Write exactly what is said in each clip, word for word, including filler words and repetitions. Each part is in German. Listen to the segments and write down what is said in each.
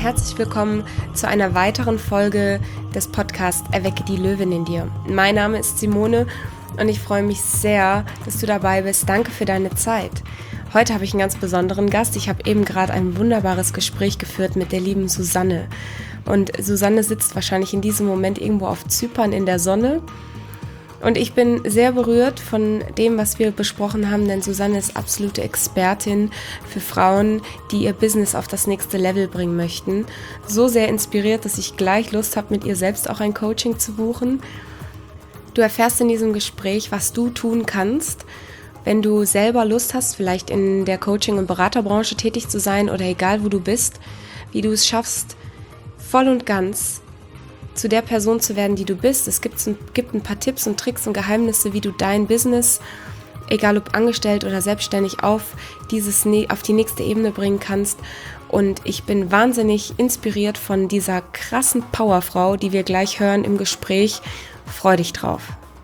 herzlich willkommen zu einer weiteren Folge des Podcasts Erwecke die Löwin in dir. Mein Name ist Simone und ich freue mich sehr, dass du dabei bist. Danke für deine Zeit. Heute habe ich einen ganz besonderen Gast. Ich habe eben gerade ein wunderbares Gespräch geführt mit der lieben Susanne. Und Susanne sitzt wahrscheinlich in diesem Moment irgendwo auf Zypern in der Sonne. Und ich bin sehr berührt von dem, was wir besprochen haben, denn Susanne ist absolute Expertin für Frauen, die ihr Business auf das nächste Level bringen möchten. So sehr inspiriert, dass ich gleich Lust habe, mit ihr selbst auch ein Coaching zu buchen. Du erfährst in diesem Gespräch, was du tun kannst, wenn du selber Lust hast, vielleicht in der Coaching- und Beraterbranche tätig zu sein oder egal wo du bist, wie du es schaffst, voll und ganz zu der Person zu werden, die du bist. Es gibt, gibt ein paar Tipps und Tricks und Geheimnisse, wie du dein Business, egal ob angestellt oder selbstständig, auf, dieses, auf die nächste Ebene bringen kannst. Und ich bin wahnsinnig inspiriert von dieser krassen Powerfrau, die wir gleich hören im Gespräch. Freu dich drauf.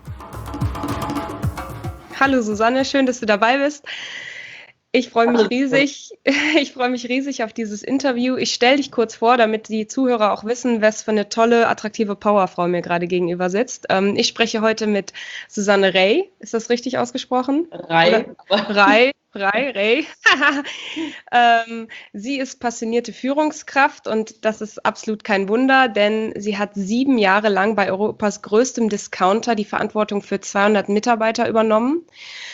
Hallo Susanne, schön, dass du dabei bist. Ich freue mich riesig, ich freue mich riesig auf dieses Interview. Ich stelle dich kurz vor, damit die Zuhörer auch wissen, was für eine tolle, attraktive Powerfrau mir gerade gegenüber sitzt. Ähm, ich spreche heute mit Susanne Rey. Ist das richtig ausgesprochen? Rey. Rey, Rey, Rey. ähm, sie ist passionierte Führungskraft und das ist absolut kein Wunder, denn sie hat sieben Jahre lang bei Europas größtem Discounter die Verantwortung für zweihundert Mitarbeiter übernommen.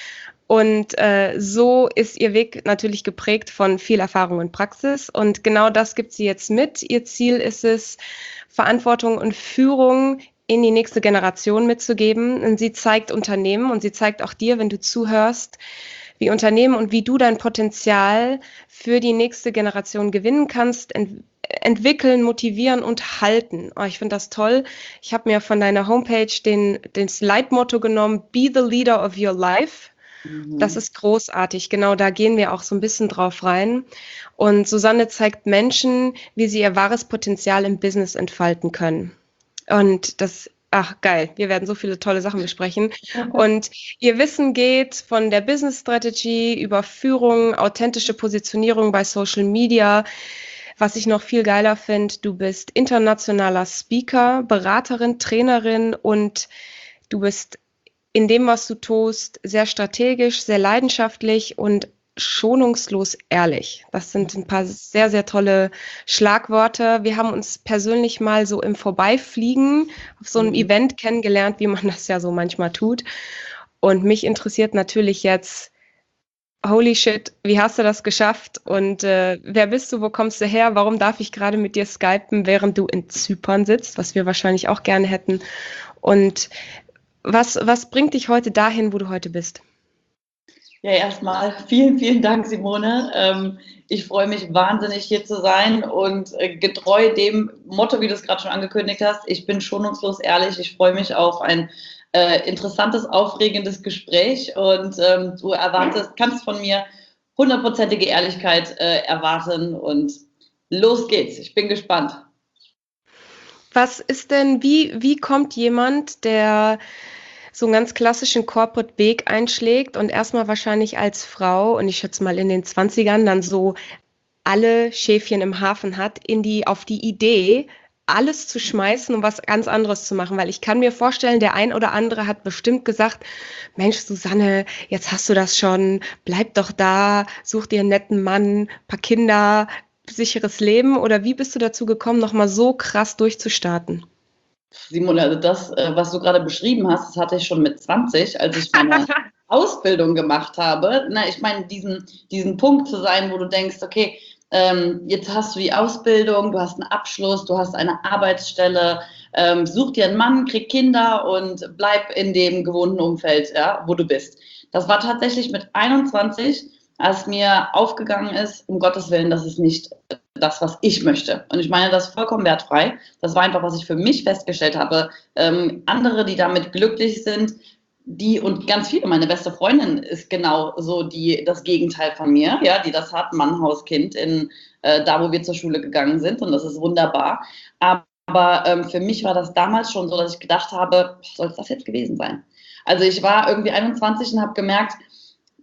Und äh, so ist ihr Weg natürlich geprägt von viel Erfahrung und Praxis. Und genau das gibt sie jetzt mit. Ihr Ziel ist es, Verantwortung und Führung in die nächste Generation mitzugeben. Und sie zeigt Unternehmen und sie zeigt auch dir, wenn du zuhörst, wie Unternehmen und wie du dein Potenzial für die nächste Generation gewinnen kannst, ent- entwickeln, motivieren und halten. Oh, ich finde das toll. Ich habe mir von deiner Homepage den, das Leitmotto genommen, Be the Leader of Your Life. Das ist großartig. Genau, da gehen wir auch so ein bisschen drauf rein. Und Susanne zeigt Menschen, wie sie ihr wahres Potenzial im Business entfalten können. Und das, ach geil, wir werden so viele tolle Sachen besprechen. Und ihr Wissen geht von der Business Strategy über Führung, authentische Positionierung bei Social Media. Was ich noch viel geiler finde, du bist internationaler Speaker, Beraterin, Trainerin und du bist in dem, was du tust, sehr strategisch, sehr leidenschaftlich und schonungslos ehrlich. Das sind ein paar sehr, sehr tolle Schlagworte. Wir haben uns persönlich mal so im Vorbeifliegen auf so einem mhm. Event kennengelernt, wie man das ja so manchmal tut. Und mich interessiert natürlich jetzt, holy shit, wie hast du das geschafft? Und äh, wer bist du, wo kommst du her? Warum darf ich gerade mit dir skypen, während du in Zypern sitzt, was wir wahrscheinlich auch gerne hätten? Und Was, was bringt dich heute dahin, wo du heute bist? Ja, erstmal vielen, vielen Dank, Simone. Ähm, ich freue mich wahnsinnig, hier zu sein und äh, getreu dem Motto, wie du es gerade schon angekündigt hast, ich bin schonungslos ehrlich. Ich freue mich auf ein äh, interessantes, aufregendes Gespräch und ähm, du erwartest, kannst von mir hundertprozentige Ehrlichkeit äh, erwarten und los geht's. Ich bin gespannt. Was ist denn, wie, wie kommt jemand, der so einen ganz klassischen Corporate-Weg einschlägt und erstmal wahrscheinlich als Frau, und ich schätze mal in den zwanzigern, dann so alle Schäfchen im Hafen hat, in die, auf die Idee, alles zu schmeißen und was ganz anderes zu machen, weil ich kann mir vorstellen, der ein oder andere hat bestimmt gesagt, Mensch, Susanne, jetzt hast du das schon, bleib doch da, such dir einen netten Mann, paar Kinder, sicheres Leben, oder wie bist du dazu gekommen, nochmal so krass durchzustarten? Simone, also das, was du gerade beschrieben hast, das hatte ich schon mit zwanzig, als ich meine Ausbildung gemacht habe. Na, ich meine, diesen, diesen Punkt zu sein, wo du denkst, okay, ähm, jetzt hast du die Ausbildung, du hast einen Abschluss, du hast eine Arbeitsstelle, ähm, such dir einen Mann, krieg Kinder und bleib in dem gewohnten Umfeld, ja, wo du bist. Das war tatsächlich mit einundzwanzig, als mir aufgegangen ist, um Gottes Willen, das ist nicht das, was ich möchte. Und ich meine das vollkommen wertfrei. Das war einfach, was ich für mich festgestellt habe. Ähm, andere, die damit glücklich sind, die und ganz viele, meine beste Freundin ist genau so die, das Gegenteil von mir, ja, die das hat, Mann, Haus, Kind, in, äh, da, wo wir zur Schule gegangen sind, und das ist wunderbar. Aber, aber ähm, für mich war das damals schon so, dass ich gedacht habe, soll es das jetzt gewesen sein? Also ich war irgendwie einundzwanzig und habe gemerkt,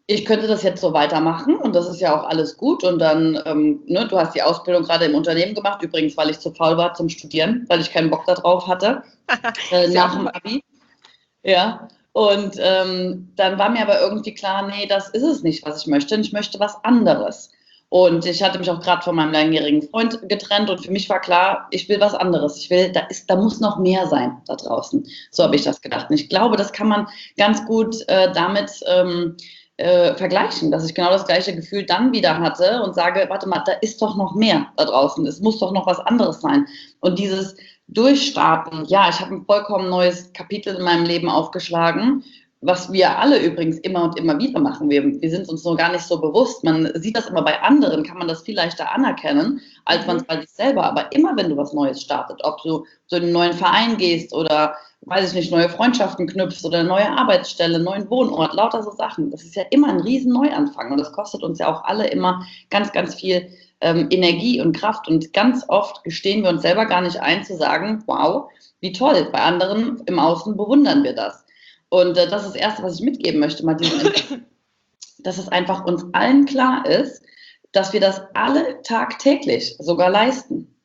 Ich könnte das jetzt so weitermachen und das ist ja auch alles gut. Und dann, ähm, ne, du hast die Ausbildung gerade im Unternehmen gemacht, übrigens, weil ich zu faul war zum Studieren, weil ich keinen Bock darauf hatte, äh, Ist ja nach auch dem immer. Abi. Ja. Und ähm, dann war mir aber irgendwie klar, nee, das ist es nicht, was ich möchte. Und ich möchte was anderes. Und ich hatte mich auch gerade von meinem langjährigen Freund getrennt und für mich war klar, ich will was anderes. Ich will, da ist, da muss noch mehr sein da draußen. So habe ich das gedacht. Und ich glaube, das kann man ganz gut äh, damit ähm, äh, vergleichen, dass ich genau das gleiche Gefühl dann wieder hatte und sage, warte mal, da ist doch noch mehr da draußen. Es muss doch noch was anderes sein. Und dieses Durchstarten, ja, ich habe ein vollkommen neues Kapitel in meinem Leben aufgeschlagen, was wir alle übrigens immer und immer wieder machen. Wir, wir sind uns nur gar nicht so bewusst. Man sieht das immer bei anderen, kann man das viel leichter anerkennen, als man es Mhm. bei sich selber. Aber immer, wenn du was Neues startet, ob du so in einen neuen Verein gehst oder, weiß ich nicht, neue Freundschaften knüpfst oder eine neue Arbeitsstelle, einen neuen Wohnort, lauter so Sachen. Das ist ja immer ein riesen Neuanfang und das kostet uns ja auch alle immer ganz, ganz viel ähm, Energie und Kraft. Und ganz oft gestehen wir uns selber gar nicht ein, zu sagen, wow, wie toll. Bei anderen im Außen bewundern wir das. Und äh, das ist das Erste, was ich mitgeben möchte, mal diesen, dass es einfach uns allen klar ist, dass wir das alle tagtäglich sogar leisten.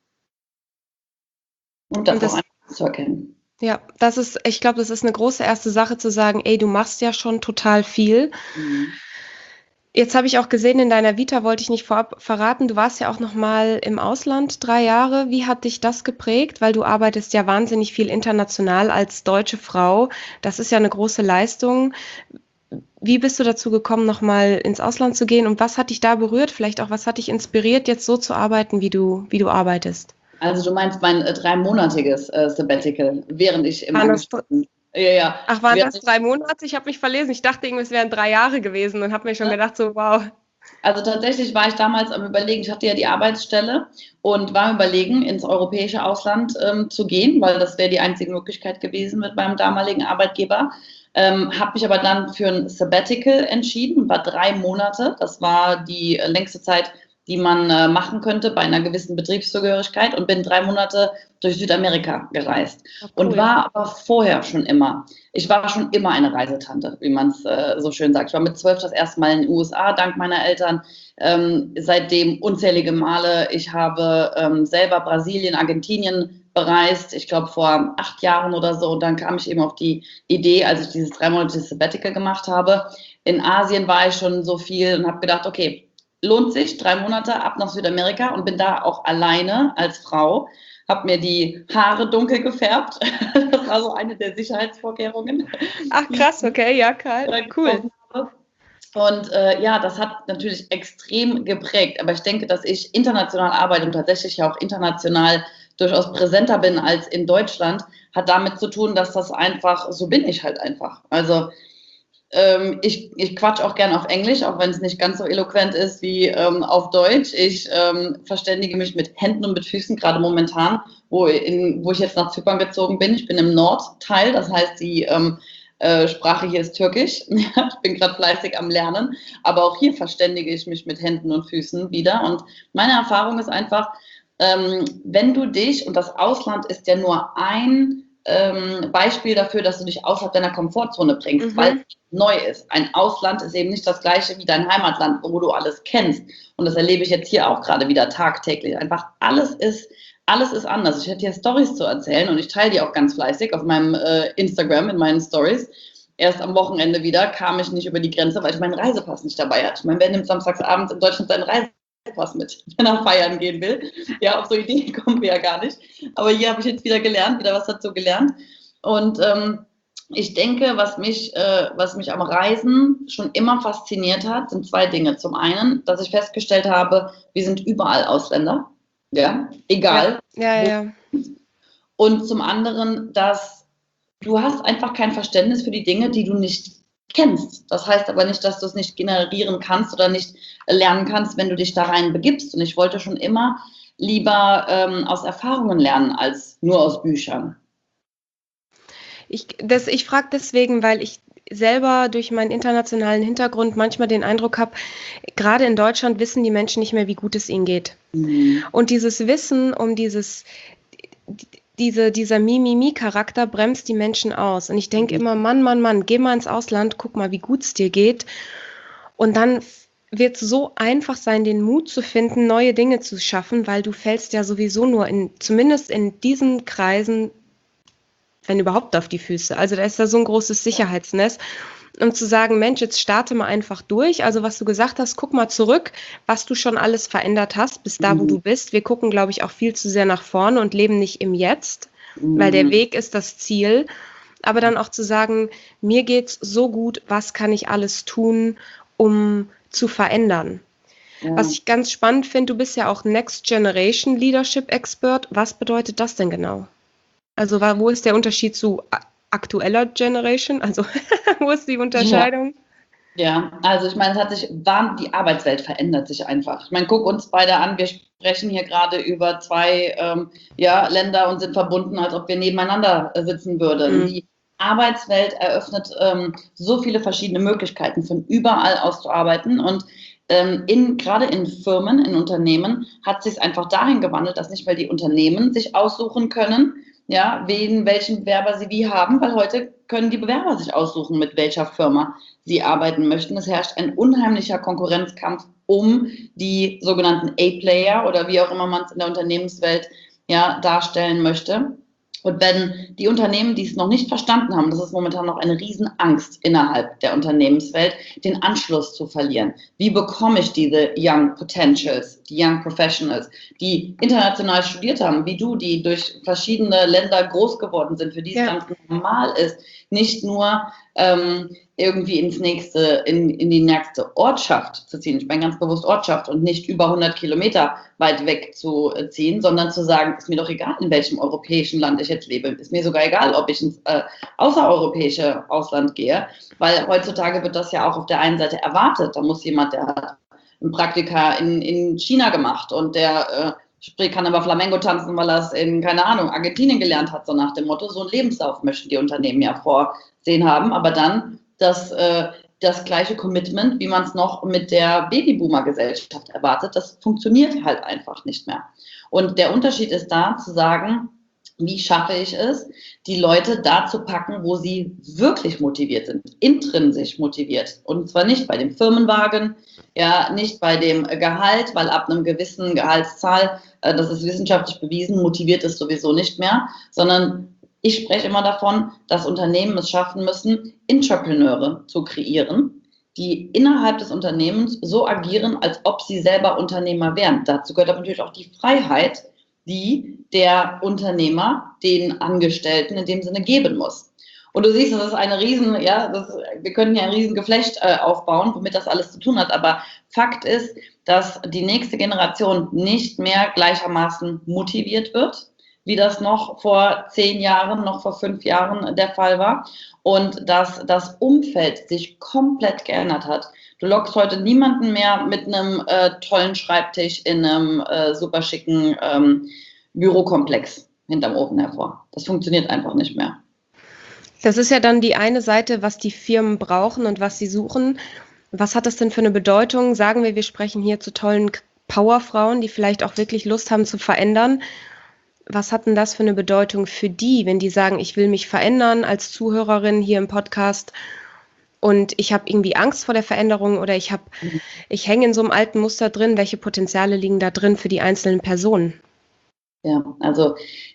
Und Und das auch das, einfach zu erkennen. ja, das ist, ich glaube, das ist eine große erste Sache zu sagen, ey, du machst ja schon total viel. Mhm. Jetzt habe ich auch gesehen, in deiner Vita wollte ich nicht vorab verraten, du warst ja auch noch mal im Ausland drei Jahre. Wie hat dich das geprägt? Weil du arbeitest ja wahnsinnig viel international als deutsche Frau. Das ist ja eine große Leistung. Wie bist du dazu gekommen, noch mal ins Ausland zu gehen? Und was hat dich da berührt? Vielleicht auch, was hat dich inspiriert, jetzt so zu arbeiten, wie du, wie du arbeitest? Also du meinst mein äh, dreimonatiges äh, Sabbatical, während ich im Waren das, dr- Angestellten, ja, ja, ach, waren während das ich, drei Monate? Ich habe mich verlesen. Ich dachte irgendwie, es wären drei Jahre gewesen und habe mir schon ne? gedacht, so, wow. Also tatsächlich war ich damals am Überlegen, ich hatte ja die Arbeitsstelle und war am Überlegen, ins europäische Ausland ähm, zu gehen, weil das wäre die einzige Möglichkeit gewesen mit meinem damaligen Arbeitgeber. Ähm, habe mich aber dann für ein Sabbatical entschieden, war drei Monate. Das war die äh, längste Zeit, die man äh, machen könnte bei einer gewissen Betriebszugehörigkeit und bin drei Monate durch Südamerika gereist Oh, und cool. war aber vorher schon immer, ich war schon immer eine Reisetante, wie man es äh, so schön sagt. Ich war mit zwölf das erste Mal in den U S A, dank meiner Eltern, ähm, seitdem unzählige Male. Ich habe ähm, selber Brasilien, Argentinien bereist, ich glaube vor acht Jahren oder so. Und dann kam ich eben auf die Idee, als ich dieses dreimonatige Sabbatical gemacht habe. In Asien war ich schon so viel und habe gedacht, okay, lohnt sich, drei Monate ab nach Südamerika und bin da auch alleine als Frau. Habe mir die Haare dunkel gefärbt. Das war so eine der Sicherheitsvorkehrungen, Ach, die krass, okay, ja, geil. ich Cool. getroffen habe. Und äh, ja, das hat natürlich extrem geprägt. Aber ich denke, dass ich international arbeite und tatsächlich ja auch international durchaus präsenter bin als in Deutschland, hat damit zu tun, dass das einfach, so bin ich halt einfach. Also ähm, ich, ich quatsch auch gern auf Englisch, auch wenn es nicht ganz so eloquent ist wie ähm, auf Deutsch. Ich ähm, verständige mich mit Händen und mit Füßen, gerade momentan, wo, in, wo ich jetzt nach Zypern gezogen bin. Ich bin im Nordteil, das heißt, die ähm, äh, Sprache hier ist Türkisch. Ich bin gerade fleißig am Lernen, aber auch hier verständige ich mich mit Händen und Füßen wieder. Und meine Erfahrung ist einfach, ähm, wenn du dich, und das Ausland ist ja nur ein ähm, Beispiel dafür, dass du dich außerhalb deiner Komfortzone bringst, weil Mhm. es neu ist. Ein Ausland ist eben nicht das gleiche wie dein Heimatland, wo du alles kennst. Und das erlebe ich jetzt hier auch gerade wieder tagtäglich. Einfach alles ist, alles ist anders. Ich hätte hier Stories zu erzählen und ich teile die auch ganz fleißig auf meinem äh, Instagram in meinen Stories. Erst am Wochenende wieder kam ich nicht über die Grenze, weil ich meinen Reisepass nicht dabei hatte. Ich meine, wer nimmt samstagsabends in Deutschland seinen Reisepass mit, wenn er feiern gehen will? Ja, auf so Ideen kommen wir ja gar nicht. Aber hier habe ich jetzt wieder gelernt, wieder was dazu gelernt. Und ähm, ich denke, was mich, äh, was mich am Reisen schon immer fasziniert hat, sind zwei Dinge. Zum einen, dass ich festgestellt habe, wir sind überall Ausländer, ja, Ja, egal ja, wo. ja. Und zum anderen, dass du hast einfach kein Verständnis für die Dinge, die du nicht kennst. Das heißt aber nicht, dass du es nicht generieren kannst oder nicht lernen kannst, wenn du dich da rein begibst. Und ich wollte schon immer lieber ähm, aus Erfahrungen lernen als nur aus Büchern. Ich, das, ich frage deswegen, weil ich selber durch meinen internationalen Hintergrund manchmal den Eindruck habe, gerade in Deutschland wissen die Menschen nicht mehr, wie gut es ihnen geht. Mhm. Und dieses Wissen um dieses, diese, dieser Mimimi-Charakter bremst die Menschen aus. Und ich denke immer, Mann, Mann, Mann, geh mal ins Ausland, guck mal, wie gut es dir geht. Und dann wird es so einfach sein, den Mut zu finden, neue Dinge zu schaffen, weil du fällst ja sowieso nur in, zumindest in diesen Kreisen, wenn überhaupt, auf die Füße. Also da ist da so ein großes Sicherheitsnetz. Und zu sagen, Mensch, jetzt starte mal einfach durch. Also was du gesagt hast, guck mal zurück, was du schon alles verändert hast, bis da, wo Mhm. du bist. Wir gucken, glaube ich, auch viel zu sehr nach vorne und leben nicht im Jetzt, Mhm. weil der Weg ist das Ziel. Aber dann auch zu sagen, mir geht's so gut, was kann ich alles tun, um zu verändern? Ja. Was ich ganz spannend finde, du bist ja auch Next Generation Leadership Expert. Was bedeutet das denn genau? Also wa- wo ist der Unterschied zu a- aktueller Generation? Also wo ist die Ja. Unterscheidung? Ja, also ich meine, es hat sich, warm- die Arbeitswelt verändert sich einfach. Ich meine, guck uns beide an, wir sprechen hier gerade über zwei ähm, ja, Länder und sind verbunden, als ob wir nebeneinander äh, sitzen würden. Mhm. Die Arbeitswelt eröffnet ähm, so viele verschiedene Möglichkeiten, von überall aus zu arbeiten. Und ähm, in, gerade in Firmen, in Unternehmen, hat sich einfach dahin gewandelt, dass nicht mehr die Unternehmen sich aussuchen können, ja, wen, welchen Bewerber sie wie haben, weil heute können die Bewerber sich aussuchen, mit welcher Firma sie arbeiten möchten. Es herrscht ein unheimlicher Konkurrenzkampf um die sogenannten A-Player oder wie auch immer man es in der Unternehmenswelt ja, darstellen möchte. Und wenn die Unternehmen, die es noch nicht verstanden haben, das ist momentan noch eine Riesenangst innerhalb der Unternehmenswelt, den Anschluss zu verlieren. Wie bekomme ich diese Young Potentials, die Young Professionals, die international studiert haben, wie du, die durch verschiedene Länder groß geworden sind, für die es Ja. ganz normal ist, nicht nur ähm, irgendwie ins nächste, in, in die nächste Ortschaft zu ziehen. Ich meine ganz bewusst Ortschaft und nicht über hundert Kilometer weit weg zu ziehen, sondern zu sagen, ist mir doch egal, in welchem europäischen Land ich jetzt lebe. Ist mir sogar egal, ob ich ins äh, außereuropäische Ausland gehe, weil heutzutage wird das ja auch auf der einen Seite erwartet. Da muss jemand, der hat ein Praktika in, in China gemacht und der äh, sprich, kann aber Flamenco tanzen, weil er es in, keine Ahnung, Argentinien gelernt hat, so nach dem Motto. So einen Lebenslauf möchten die Unternehmen ja vorsehen haben, aber dann das, äh, das gleiche Commitment, wie man es noch mit der Babyboomer-Gesellschaft erwartet, das funktioniert halt einfach nicht mehr. Und der Unterschied ist da, zu sagen, wie schaffe ich es, die Leute da zu packen, wo sie wirklich motiviert sind, intrinsisch motiviert. Und zwar nicht bei dem Firmenwagen, ja, nicht bei dem Gehalt, weil ab einem gewissen Gehaltszahl, äh, das ist wissenschaftlich bewiesen, motiviert es sowieso nicht mehr, sondern ich spreche immer davon, dass Unternehmen es schaffen müssen, Intrapreneure zu kreieren, die innerhalb des Unternehmens so agieren, als ob sie selber Unternehmer wären. Dazu gehört aber natürlich auch die Freiheit, die der Unternehmer den Angestellten in dem Sinne geben muss. Und du siehst, das ist eine riesen, ja, das, wir können hier ein riesen Geflecht äh, aufbauen, womit das alles zu tun hat. Aber Fakt ist, dass die nächste Generation nicht mehr gleichermaßen motiviert wird, wie das noch vor zehn Jahren, noch vor fünf Jahren der Fall war. Und dass das Umfeld sich komplett geändert hat. Du lockst heute niemanden mehr mit einem äh, tollen Schreibtisch in einem äh, super schicken ähm, Bürokomplex hinterm Ofen hervor. Das funktioniert einfach nicht mehr. Das ist ja dann die eine Seite, was die Firmen brauchen und was sie suchen. Was hat das denn für eine Bedeutung? Sagen wir, wir sprechen hier zu tollen Powerfrauen, die vielleicht auch wirklich Lust haben zu verändern. Was hat denn das für eine Bedeutung für die, wenn die sagen, ich will mich verändern als Zuhörerin hier im Podcast und ich habe irgendwie Angst vor der Veränderung oder ich habe, ich hänge in so einem alten Muster drin. Welche Potenziale liegen da drin für die einzelnen Personen? Ja, also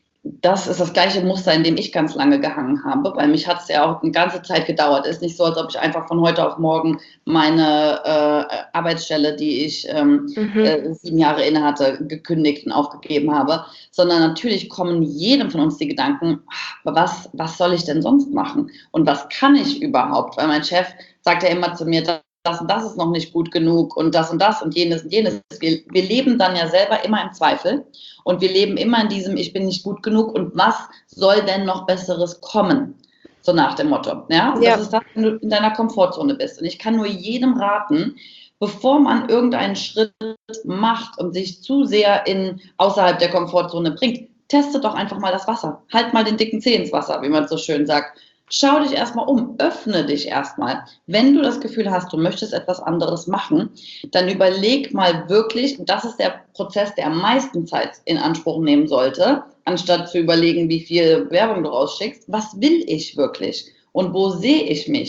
das ist das gleiche Muster, in dem ich ganz lange gehangen habe. Bei mich hat es ja auch eine ganze Zeit gedauert. Ist nicht so, als ob ich einfach von heute auf morgen meine äh, Arbeitsstelle, die ich ähm, Mhm. äh, sieben Jahre inne hatte, gekündigt und aufgegeben habe. Sondern natürlich kommen jedem von uns die Gedanken, was, was soll ich denn sonst machen? Und was kann ich überhaupt? Weil mein Chef sagt ja immer zu mir, das und das ist noch nicht gut genug und das und das und jenes und jenes. Wir, wir leben dann ja selber immer im Zweifel und wir leben immer in diesem, ich bin nicht gut genug und was soll denn noch Besseres kommen? So nach dem Motto. Ja? Und Ja. das ist das, wenn du in deiner Komfortzone bist. Und ich kann nur jedem raten, bevor man irgendeinen Schritt macht und sich zu sehr in außerhalb der Komfortzone bringt, teste doch einfach mal das Wasser. Halt mal den dicken Zeh ins Wasser, wie man so schön sagt. Schau dich erstmal um, öffne dich erstmal. Wenn du das Gefühl hast, du möchtest etwas anderes machen, dann überleg mal wirklich, das ist der Prozess, der am meisten Zeit in Anspruch nehmen sollte, anstatt zu überlegen, wie viel Werbung du rausschickst, was will ich wirklich und wo sehe ich mich?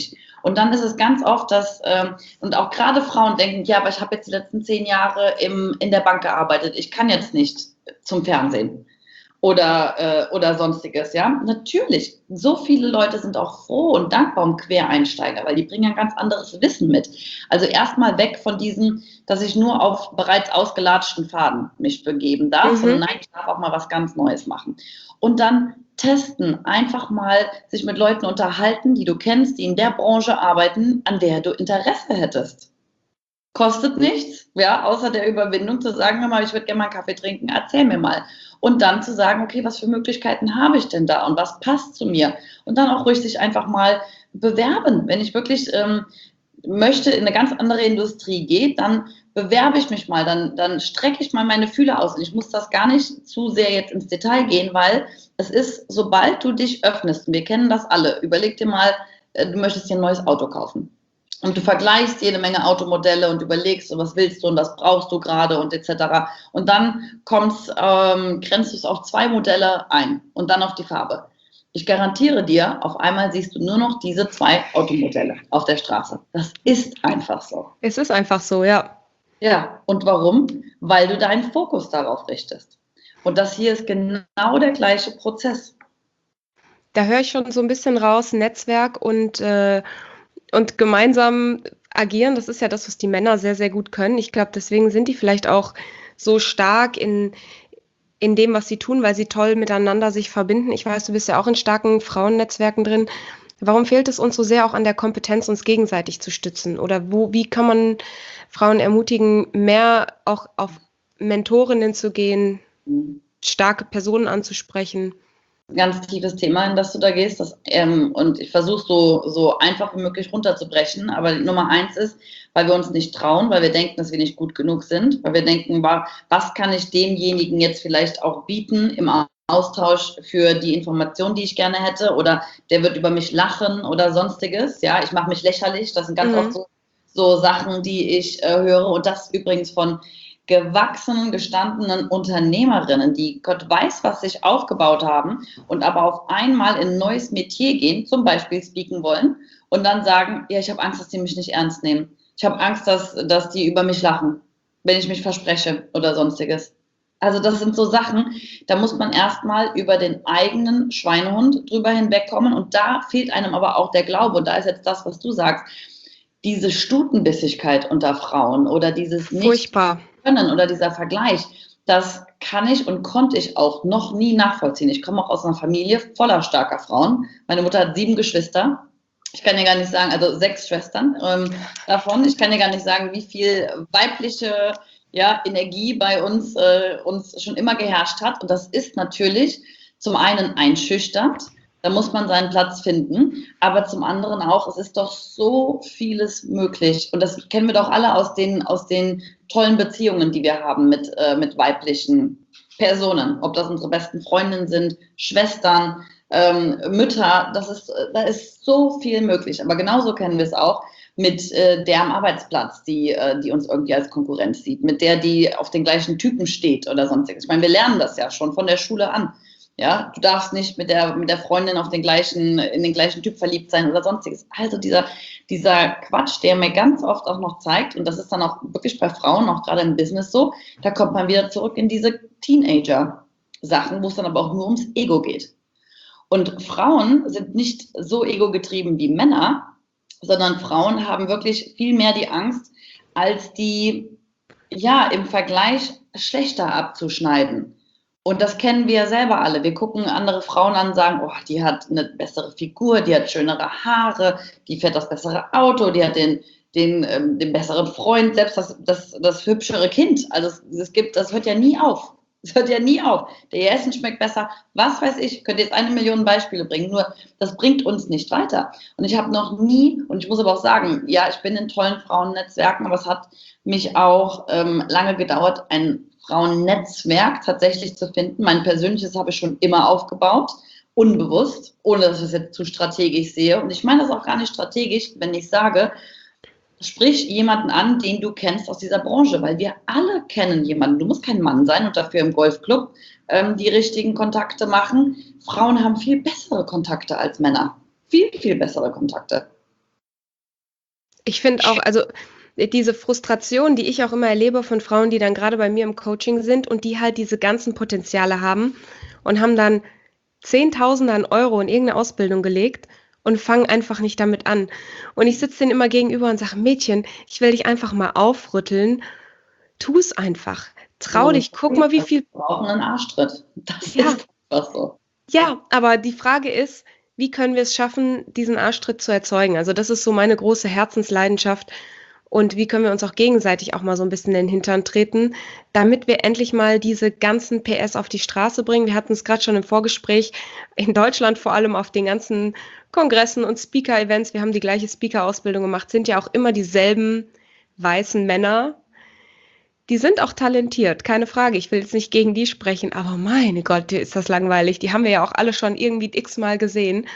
Und dann ist es ganz oft, dass, ähm, und auch gerade Frauen denken, ja, aber ich habe jetzt die letzten zehn Jahre im, in der Bank gearbeitet, ich kann jetzt nicht zum Fernsehen oder, äh, oder sonstiges, ja. Natürlich, so viele Leute sind auch froh und dankbar um Quereinsteiger, weil die bringen ein ganz anderes Wissen mit. Also erstmal weg von diesem, dass ich nur auf bereits ausgelatschten Faden mich begeben darf, mhm. sondern nein, ich darf auch mal was ganz Neues machen. Und dann testen, einfach mal sich mit Leuten unterhalten, die du kennst, die in der Branche arbeiten, an der du Interesse hättest. Kostet nichts, ja, außer der Überwindung zu sagen, hör mal, ich würde gerne mal einen Kaffee trinken, erzähl mir mal. Und dann zu sagen, okay, was für Möglichkeiten habe ich denn da und was passt zu mir? Und dann auch ruhig sich einfach mal bewerben. Wenn ich wirklich ähm, möchte, in eine ganz andere Industrie geht, dann bewerbe ich mich mal, dann, dann strecke ich mal meine Fühler aus. Und ich muss das gar nicht zu sehr jetzt ins Detail gehen, weil es ist, sobald du dich öffnest, und wir kennen das alle, überleg dir mal, du möchtest dir ein neues Auto kaufen. Und du vergleichst jede Menge Automodelle und überlegst, was willst du und was brauchst du gerade und et cetera. Und dann kommst, ähm, grenzt du es auf zwei Modelle ein und dann auf die Farbe. Ich garantiere dir, auf einmal siehst du nur noch diese zwei Automodelle auf der Straße. Das ist einfach so. Es ist einfach so, ja. Ja, und warum? Weil du deinen Fokus darauf richtest. Und das hier ist genau der gleiche Prozess. Da höre ich schon so ein bisschen raus, Netzwerk und äh, Und gemeinsam agieren, das ist ja das, was die Männer sehr, sehr gut können. Ich glaube, deswegen sind die vielleicht auch so stark in, in dem, was sie tun, weil sie toll miteinander sich verbinden. Ich weiß, du bist ja auch in starken Frauennetzwerken drin. Warum fehlt es uns so sehr auch an der Kompetenz, uns gegenseitig zu stützen? Oder wo, wie kann man Frauen ermutigen, mehr auch auf Mentorinnen zu gehen, starke Personen anzusprechen? Ganz tiefes Thema, in das du da gehst. Das, ähm, und ich versuche so, so einfach wie möglich runterzubrechen. Aber Nummer eins ist, weil wir uns nicht trauen, weil wir denken, dass wir nicht gut genug sind, weil wir denken, was kann ich demjenigen jetzt vielleicht auch bieten im Austausch für die Information, die ich gerne hätte, oder der wird über mich lachen oder sonstiges. Ja, ich mache mich lächerlich. Das sind ganz mhm. oft so, so Sachen, die ich äh, höre. Und das übrigens von gewachsenen, gestandenen Unternehmerinnen, die Gott weiß, was sich aufgebaut haben und aber auf einmal in ein neues Metier gehen, zum Beispiel speaken wollen und dann sagen, ja, ich habe Angst, dass die mich nicht ernst nehmen. Ich habe Angst, dass, dass die über mich lachen, wenn ich mich verspreche oder sonstiges. Also das sind so Sachen, da muss man erstmal über den eigenen Schweinehund drüber hinwegkommen und da fehlt einem aber auch der Glaube und da ist jetzt das, was du sagst, diese Stutenbissigkeit unter Frauen oder dieses nicht Furchtbar. können oder dieser Vergleich, das kann ich und konnte ich auch noch nie nachvollziehen. Ich komme auch aus einer Familie voller starker Frauen. Meine Mutter hat sieben Geschwister. Ich kann dir gar nicht sagen, also sechs Schwestern ähm, davon. Ich kann dir gar nicht sagen, wie viel weibliche ja, Energie bei uns, äh, uns schon immer geherrscht hat. Und das ist natürlich zum einen einschüchternd. Da muss man seinen Platz finden. Aber zum anderen auch, es ist doch so vieles möglich. Und das kennen wir doch alle aus den, aus den tollen Beziehungen, die wir haben mit, äh, mit weiblichen Personen. Ob das unsere besten Freundinnen sind, Schwestern, ähm, Mütter. Das ist, da ist so viel möglich. Aber genauso kennen wir es auch mit äh, der am Arbeitsplatz, die, äh, die uns irgendwie als Konkurrenz sieht. Mit der, die auf den gleichen Typen steht oder sonstiges. Ich meine, wir lernen das ja schon von der Schule an. Ja, du darfst nicht mit der, mit der Freundin auf den gleichen, in den gleichen Typ verliebt sein oder sonstiges. Also dieser, dieser Quatsch, der mir ganz oft auch noch zeigt, und das ist dann auch wirklich bei Frauen, auch gerade im Business so, da kommt man wieder zurück in diese Teenager-Sachen, wo es dann aber auch nur ums Ego geht. Und Frauen sind nicht so ego-getrieben wie Männer, sondern Frauen haben wirklich viel mehr die Angst, als die, ja, im Vergleich schlechter abzuschneiden. Und das kennen wir ja selber alle. Wir gucken andere Frauen an und sagen, oh, die hat eine bessere Figur, die hat schönere Haare, die fährt das bessere Auto, die hat den, den, ähm, den besseren Freund, selbst das, das, das hübschere Kind. Also es, es gibt, das hört ja nie auf. Es hört ja nie auf. Der Essen schmeckt besser. Was weiß ich, ich könnte jetzt eine Million Beispiele bringen, nur das bringt uns nicht weiter. Und ich habe noch nie, und ich muss aber auch sagen, ja, ich bin in tollen Frauennetzwerken, aber es hat mich auch ähm, lange gedauert, ein Frauennetzwerk tatsächlich zu finden. Mein persönliches habe ich schon immer aufgebaut, unbewusst, ohne dass ich es jetzt zu strategisch sehe. Und ich meine das auch gar nicht strategisch, wenn ich sage, sprich jemanden an, den du kennst aus dieser Branche, weil wir alle kennen jemanden. Du musst kein Mann sein und dafür im Golfclub ähm, die richtigen Kontakte machen. Frauen haben viel bessere Kontakte als Männer. Viel, viel bessere Kontakte. Ich finde auch, also diese Frustration, die ich auch immer erlebe von Frauen, die dann gerade bei mir im Coaching sind und die halt diese ganzen Potenziale haben und haben dann Zehntausende an Euro in irgendeine Ausbildung gelegt und fangen einfach nicht damit an. Und ich sitze denen immer gegenüber und sage, Mädchen, ich will dich einfach mal aufrütteln. Tu es einfach. Trau dich, guck mal, wie viel. Wir brauchen einen Arschtritt. Das Ja. ist einfach so. Ja, aber die Frage ist, wie können wir es schaffen, diesen Arschtritt zu erzeugen? Also das ist so meine große Herzensleidenschaft. Und wie können wir uns auch gegenseitig auch mal so ein bisschen in den Hintern treten, damit wir endlich mal diese ganzen P S auf die Straße bringen. Wir hatten es gerade schon im Vorgespräch, in Deutschland vor allem auf den ganzen Kongressen und Speaker-Events, wir haben die gleiche Speaker-Ausbildung gemacht, sind ja auch immer dieselben weißen Männer. Die sind auch talentiert, keine Frage. Ich will jetzt nicht gegen die sprechen, aber meine Gott, ist das langweilig. Die haben wir ja auch alle schon irgendwie x-mal gesehen.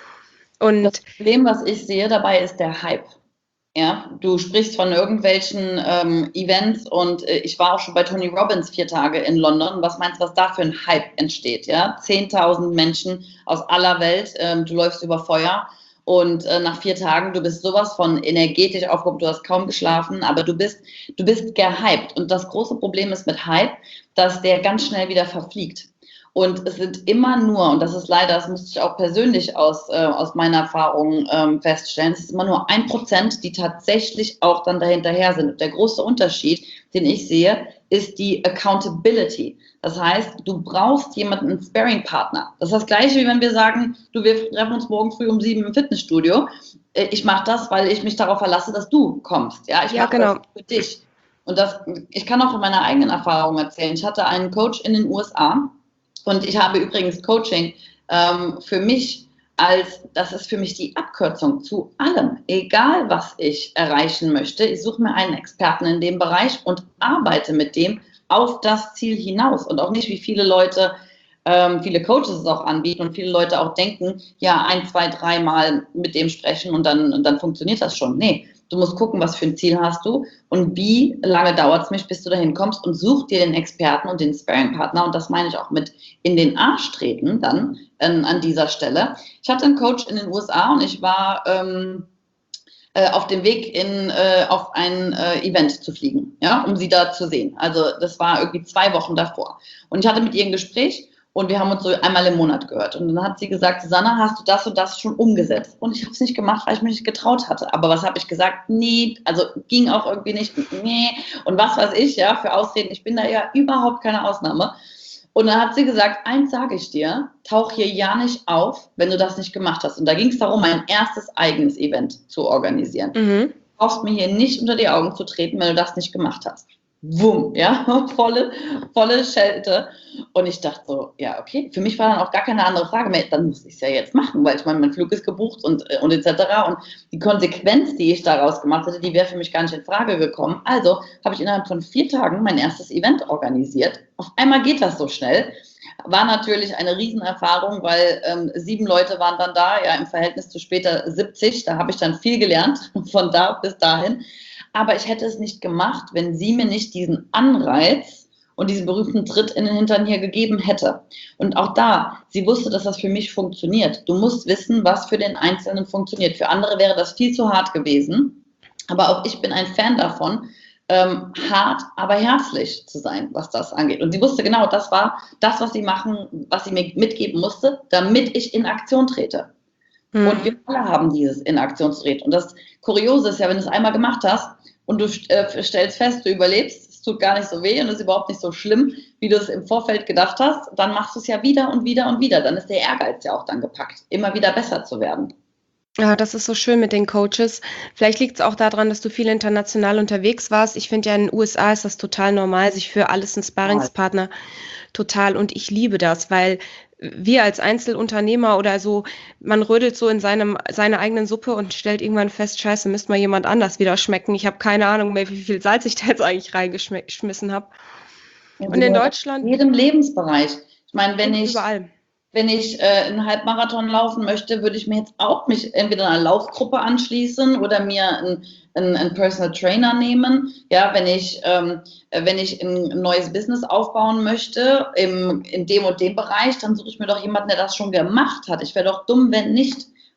Und das Problem, was ich sehe dabei, ist der Hype. Ja, du sprichst von irgendwelchen ähm, Events und äh, ich war auch schon bei Tony Robbins vier Tage in London. Was meinst du, was da für ein Hype entsteht? Ja, zehntausend Menschen aus aller Welt, ähm, du läufst über Feuer und äh, nach vier Tagen, du bist sowas von energetisch aufgehoben, du hast kaum geschlafen, aber du bist, du bist gehypt. Und das große Problem ist mit Hype, dass der ganz schnell wieder verfliegt. Und es sind immer nur, und das ist leider, das musste ich auch persönlich aus, äh, aus meiner Erfahrung ähm, feststellen, es ist immer nur ein Prozent, die tatsächlich auch dann dahinterher sind. Und der große Unterschied, den ich sehe, ist die Accountability. Das heißt, du brauchst jemanden, einen Sparring-Partner. Das ist das Gleiche, wie wenn wir sagen, du, wir treffen uns morgen früh um sieben im Fitnessstudio. Äh, ich mache das, weil ich mich darauf verlasse, dass du kommst. Ja, ich ja, mache genau. das für dich. Und das, ich kann auch von meiner eigenen Erfahrung erzählen. Ich hatte einen Coach in den U S A, und ich habe übrigens Coaching ähm, für mich als, das ist für mich die Abkürzung zu allem. Egal, was ich erreichen möchte, ich suche mir einen Experten in dem Bereich und arbeite mit dem auf das Ziel hinaus. Und auch nicht, wie viele Leute, ähm, viele Coaches es auch anbieten und viele Leute auch denken, ja, ein, zwei, drei Mal mit dem sprechen und dann, und dann funktioniert das schon. Nee. Du musst gucken, was für ein Ziel hast du und wie lange dauert es mich, bis du dahin kommst, und such dir den Experten und den Sparring-Partner. Und das meine ich auch mit in den Arsch treten dann ähm, an dieser Stelle. Ich hatte einen Coach in den U S A und ich war ähm, äh, auf dem Weg in, äh, auf ein äh, Event zu fliegen, ja, um sie da zu sehen. Also das war irgendwie zwei Wochen davor. Und ich hatte mit ihr ein Gespräch. Und wir haben uns so einmal im Monat gehört. Und dann hat sie gesagt, Susanna, hast du das und das schon umgesetzt? Und ich habe es nicht gemacht, weil ich mich nicht getraut hatte. Aber was habe ich gesagt? Nee, also ging auch irgendwie nicht. Nee. Und was weiß ich, ja, für Ausreden. Ich bin da ja überhaupt keine Ausnahme. Und dann hat sie gesagt, eins sage ich dir, tauch hier ja nicht auf, wenn du das nicht gemacht hast. Und da ging es darum, mein erstes eigenes Event zu organisieren. Mhm. Du brauchst mir hier nicht unter die Augen zu treten, wenn du das nicht gemacht hast. Wumm, ja, volle, volle Schelte. Und ich dachte so, ja, okay, für mich war dann auch gar keine andere Frage mehr, dann muss ich es ja jetzt machen, weil ich meine, mein Flug ist gebucht und, und et cetera. Und die Konsequenz, die ich daraus gemacht hätte, die wäre für mich gar nicht in Frage gekommen. Also habe ich innerhalb von vier Tagen mein erstes Event organisiert. Auf einmal geht das so schnell. War natürlich eine Riesenerfahrung, weil ähm, sieben Leute waren dann da, ja, im Verhältnis zu später siebzig. Da habe ich dann viel gelernt, von da bis dahin. Aber ich hätte es nicht gemacht, wenn sie mir nicht diesen Anreiz und diesen berühmten Tritt in den Hintern hier gegeben hätte. Und auch da, sie wusste, dass das für mich funktioniert. Du musst wissen, was für den Einzelnen funktioniert. Für andere wäre das viel zu hart gewesen. Aber auch ich bin ein Fan davon, ähm, hart, aber herzlich zu sein, was das angeht. Und sie wusste genau, das war das, was sie machen, was sie mir mitgeben musste, damit ich in Aktion trete. Mhm. Und wir alle haben dieses in Aktion zu treten. Und das Kuriose ist ja, wenn du es einmal gemacht hast und du äh, stellst fest, du überlebst, es tut gar nicht so weh und es ist überhaupt nicht so schlimm, wie du es im Vorfeld gedacht hast, dann machst du es ja wieder und wieder und wieder. Dann ist der Ehrgeiz ja auch dann gepackt, immer wieder besser zu werden. Ja, das ist so schön mit den Coaches. Vielleicht liegt es auch daran, dass du viel international unterwegs warst. Ich finde ja, in den U S A ist das total normal, sich für alles einen Sparringspartner total. Und ich liebe das, weil wir als Einzelunternehmer oder so, man rödelt so in seinem, seiner eigenen Suppe und stellt irgendwann fest, scheiße, müsste mal jemand anders wieder schmecken. Ich habe keine Ahnung mehr, wie viel Salz ich da jetzt eigentlich reingeschmissen habe. Und, und in Deutschland? In jedem Lebensbereich. Ich meine, wenn ich... Überall. Wenn ich äh, einen Halbmarathon laufen möchte, würde ich mir jetzt auch mich entweder einer Laufgruppe anschließen oder mir einen, einen, einen Personal Trainer nehmen. Ja, wenn ich, ähm, wenn ich ein neues Business aufbauen möchte im, in dem und dem Bereich, dann suche ich mir doch jemanden, der das schon gemacht hat. Ich wäre doch dumm, wenn nicht.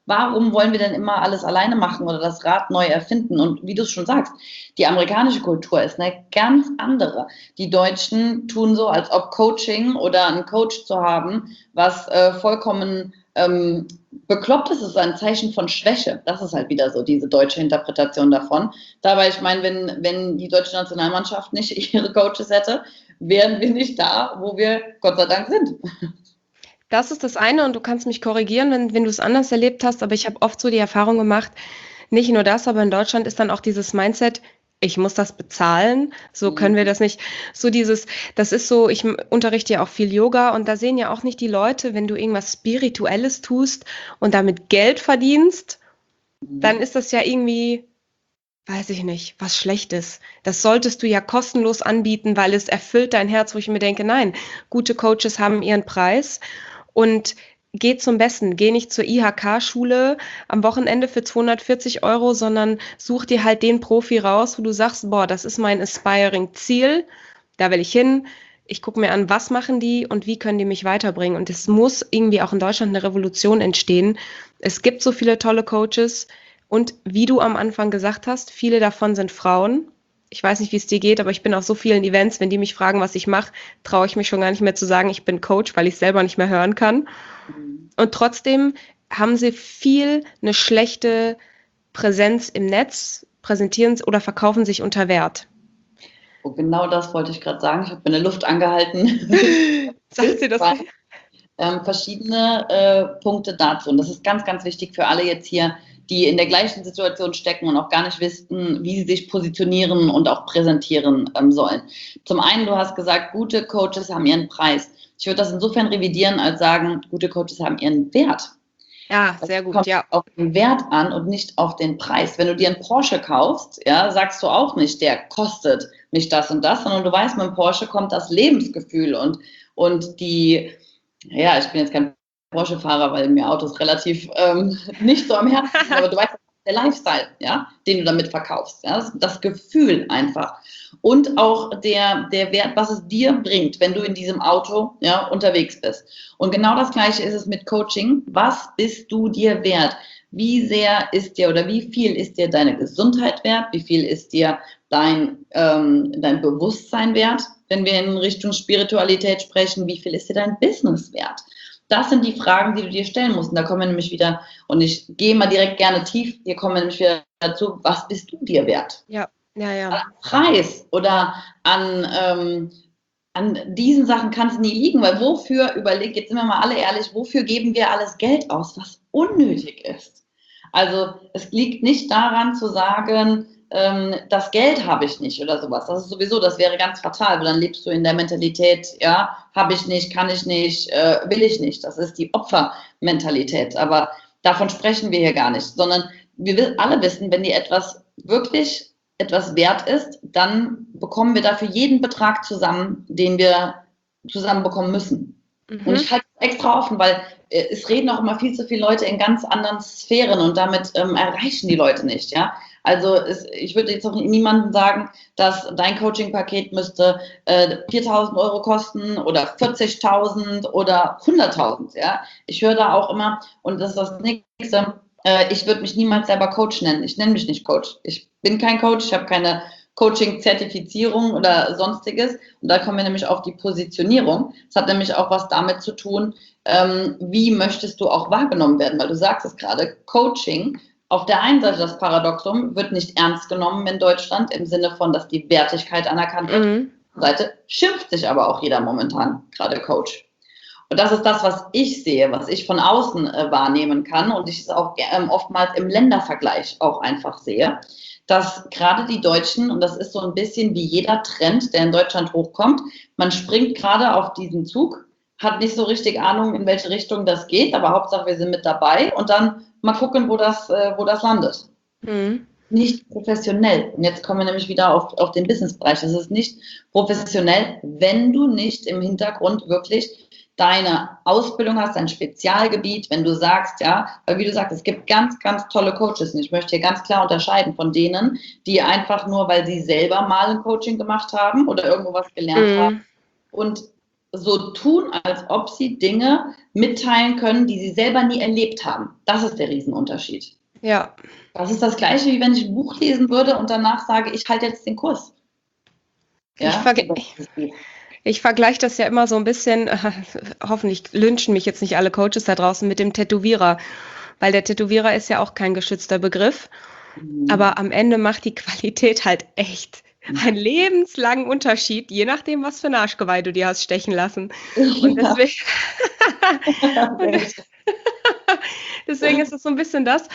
Warum wollen wir denn immer alles alleine machen oder das Rad neu erfinden? Und wie du es schon sagst, die amerikanische Kultur ist eine ganz andere. Die Deutschen tun so, als ob Coaching oder einen Coach zu haben, was äh, vollkommen ähm, bekloppt ist, ist ein Zeichen von Schwäche. Das ist halt wieder so diese deutsche Interpretation davon. Dabei, ich meine, wenn, wenn die deutsche Nationalmannschaft nicht ihre Coaches hätte, wären wir nicht da, wo wir Gott sei Dank sind. Das ist das eine und du kannst mich korrigieren, wenn, wenn du es anders erlebt hast, aber ich habe oft so die Erfahrung gemacht, nicht nur das, aber in Deutschland ist dann auch dieses Mindset, ich muss das bezahlen, so können wir das nicht, so dieses, das ist so, ich unterrichte ja auch viel Yoga und da sehen ja auch nicht die Leute, wenn du irgendwas Spirituelles tust und damit Geld verdienst, dann ist das ja irgendwie, weiß ich nicht, was Schlechtes. Das solltest du ja kostenlos anbieten, weil es erfüllt dein Herz, wo ich mir denke, nein, gute Coaches haben ihren Preis. Und geh zum Besten, geh nicht zur I H K-Schule am Wochenende für zweihundertvierzig Euro, sondern such dir halt den Profi raus, wo du sagst, boah, das ist mein Aspiring-Ziel, da will ich hin. Ich gucke mir an, was machen die und wie können die mich weiterbringen. Und es muss irgendwie auch in Deutschland eine Revolution entstehen. Es gibt so viele tolle Coaches und wie du am Anfang gesagt hast, viele davon sind Frauen. Ich weiß nicht, wie es dir geht, aber ich bin auf so vielen Events, wenn die mich fragen, was ich mache, traue ich mich schon gar nicht mehr zu sagen, ich bin Coach, weil ich selber nicht mehr hören kann. Und trotzdem haben sie viel eine schlechte Präsenz im Netz, präsentieren oder verkaufen sich unter Wert. Oh, genau das wollte ich gerade sagen. Ich habe in der Luft angehalten. Sagt sie das nicht? Ähm, verschiedene äh, Punkte dazu. Und das ist ganz, ganz wichtig für alle jetzt hier, die in der gleichen Situation stecken und auch gar nicht wissen, wie sie sich positionieren und auch präsentieren ähm, sollen. Zum einen, du hast gesagt, gute Coaches haben ihren Preis. Ich würde das insofern revidieren, als sagen, gute Coaches haben ihren Wert. Ja, sehr gut, kommt ja. Auf den Wert an und nicht auf den Preis. Wenn du dir einen Porsche kaufst, ja, sagst du auch nicht, der kostet nicht das und das, sondern du weißt, mit dem Porsche kommt das Lebensgefühl und, und die, ja, ich bin jetzt kein Porsche-Fahrer, weil mir Autos relativ ähm, nicht so am Herzen sind, aber du weißt, der Lifestyle, ja, den du damit verkaufst, ja, das, das Gefühl einfach und auch der, der Wert, was es dir bringt, wenn du in diesem Auto, ja, unterwegs bist. Und genau das Gleiche ist es mit Coaching. Was bist du dir wert? Wie sehr ist dir oder wie viel ist dir deine Gesundheit wert? Wie viel ist dir dein, ähm, dein Bewusstsein wert? Wenn wir in Richtung Spiritualität sprechen, wie viel ist dir dein Business wert? Das sind die Fragen, die du dir stellen musst. Und da kommen wir nämlich wieder, und ich gehe mal direkt gerne tief, hier kommen wir nämlich wieder dazu, was bist du dir wert? Ja, ja, ja. An Preis oder an, ähm, an diesen Sachen kann es nie liegen, weil wofür, überleg, jetzt sind wir mal alle ehrlich, wofür geben wir alles Geld aus, was unnötig ist? Also es liegt nicht daran zu sagen, ähm, das Geld habe ich nicht oder sowas. Das ist sowieso, das wäre ganz fatal, weil dann lebst du in der Mentalität, ja, habe ich nicht, kann ich nicht, äh, will ich nicht. Das ist die Opfermentalität. Aber davon sprechen wir hier gar nicht, sondern wir alle wissen, wenn dir etwas wirklich etwas wert ist, dann bekommen wir dafür jeden Betrag zusammen, den wir zusammen bekommen müssen. Mhm. Und ich halte es extra offen, weil äh, es reden auch immer viel zu viele Leute in ganz anderen Sphären und damit ähm, erreichen die Leute nicht, ja. Also es, ich würde jetzt auch niemandem sagen, dass dein Coaching-Paket müsste äh, viertausend Euro kosten oder vierzigtausend oder hunderttausend, ja. Ich höre da auch immer, und das ist das Nächste, äh, ich würde mich niemals selber Coach nennen. Ich nenne mich nicht Coach. Ich bin kein Coach, ich habe keine Coaching-Zertifizierung oder sonstiges. Und da kommen wir nämlich auf die Positionierung. Es hat nämlich auch was damit zu tun, ähm, wie möchtest du auch wahrgenommen werden? Weil du sagst es gerade, Coaching, auf der einen Seite das Paradoxum, wird nicht ernst genommen in Deutschland, im Sinne von, dass die Wertigkeit anerkannt wird. Mhm. Auf der Seite schimpft sich aber auch jeder momentan, gerade Coach. Und das ist das, was ich sehe, was ich von außen äh, wahrnehmen kann und ich es auch ähm, oftmals im Ländervergleich auch einfach sehe, dass gerade die Deutschen, und das ist so ein bisschen wie jeder Trend, der in Deutschland hochkommt, man springt gerade auf diesen Zug, hat nicht so richtig Ahnung, in welche Richtung das geht, aber Hauptsache wir sind mit dabei und dann mal gucken, wo das, äh, wo das landet. Mhm. Nicht professionell. Und jetzt kommen wir nämlich wieder auf, auf den Businessbereich. Das ist nicht professionell, wenn du nicht im Hintergrund wirklich deine Ausbildung hast, dein Spezialgebiet, wenn du sagst, ja, weil wie du sagst, es gibt ganz, ganz tolle Coaches und ich möchte hier ganz klar unterscheiden von denen, die einfach nur, weil sie selber mal ein Coaching gemacht haben oder irgendwo was gelernt mhm. haben und so tun, als ob sie Dinge mitteilen können, die sie selber nie erlebt haben. Das ist der Riesenunterschied. Ja. Das ist das Gleiche, wie wenn ich ein Buch lesen würde und danach sage, ich halte jetzt den Kurs. Ja? Ich, verge ich, ich vergleiche das ja immer so ein bisschen, äh, hoffentlich lynchen mich jetzt nicht alle Coaches da draußen, mit dem Tätowierer, weil der Tätowierer ist ja auch kein geschützter Begriff, mhm. aber am Ende macht die Qualität halt echt einen lebenslangen Unterschied, je nachdem, was für ein Arschgeweih du dir hast stechen lassen. Und deswegen, und deswegen ist es so ein bisschen das.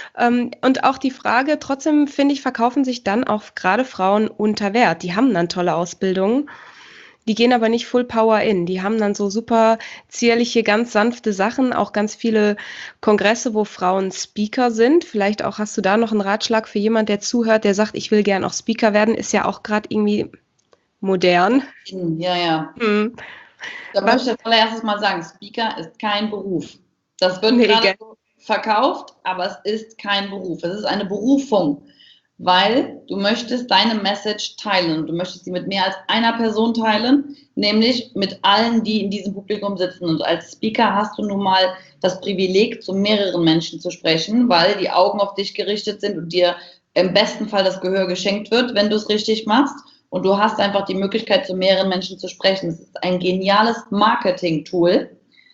Und auch die Frage, trotzdem finde ich, verkaufen sich dann auch gerade Frauen unter Wert. Die haben dann tolle Ausbildungen, die gehen aber nicht full power in. Die haben dann so super zierliche, ganz sanfte Sachen, auch ganz viele Kongresse, wo Frauen Speaker sind. Vielleicht auch hast du da noch einen Ratschlag für jemand, der zuhört, der sagt, ich will gern auch Speaker werden, ist ja auch gerade irgendwie modern. Ja, ja. Hm. Da Was? möchte ich als allererstes mal sagen, Speaker ist kein Beruf. Das wird nee, gerade so verkauft, aber es ist kein Beruf. Es ist eine Berufung, weil du möchtest deine Message teilen. Du möchtest sie mit mehr als einer Person teilen, nämlich mit allen, die in diesem Publikum sitzen. Und als Speaker hast du nun mal das Privileg, zu mehreren Menschen zu sprechen, weil die Augen auf dich gerichtet sind und dir im besten Fall das Gehör geschenkt wird, wenn du es richtig machst. Und du hast einfach die Möglichkeit, zu mehreren Menschen zu sprechen. Es ist ein geniales Marketing-Tool.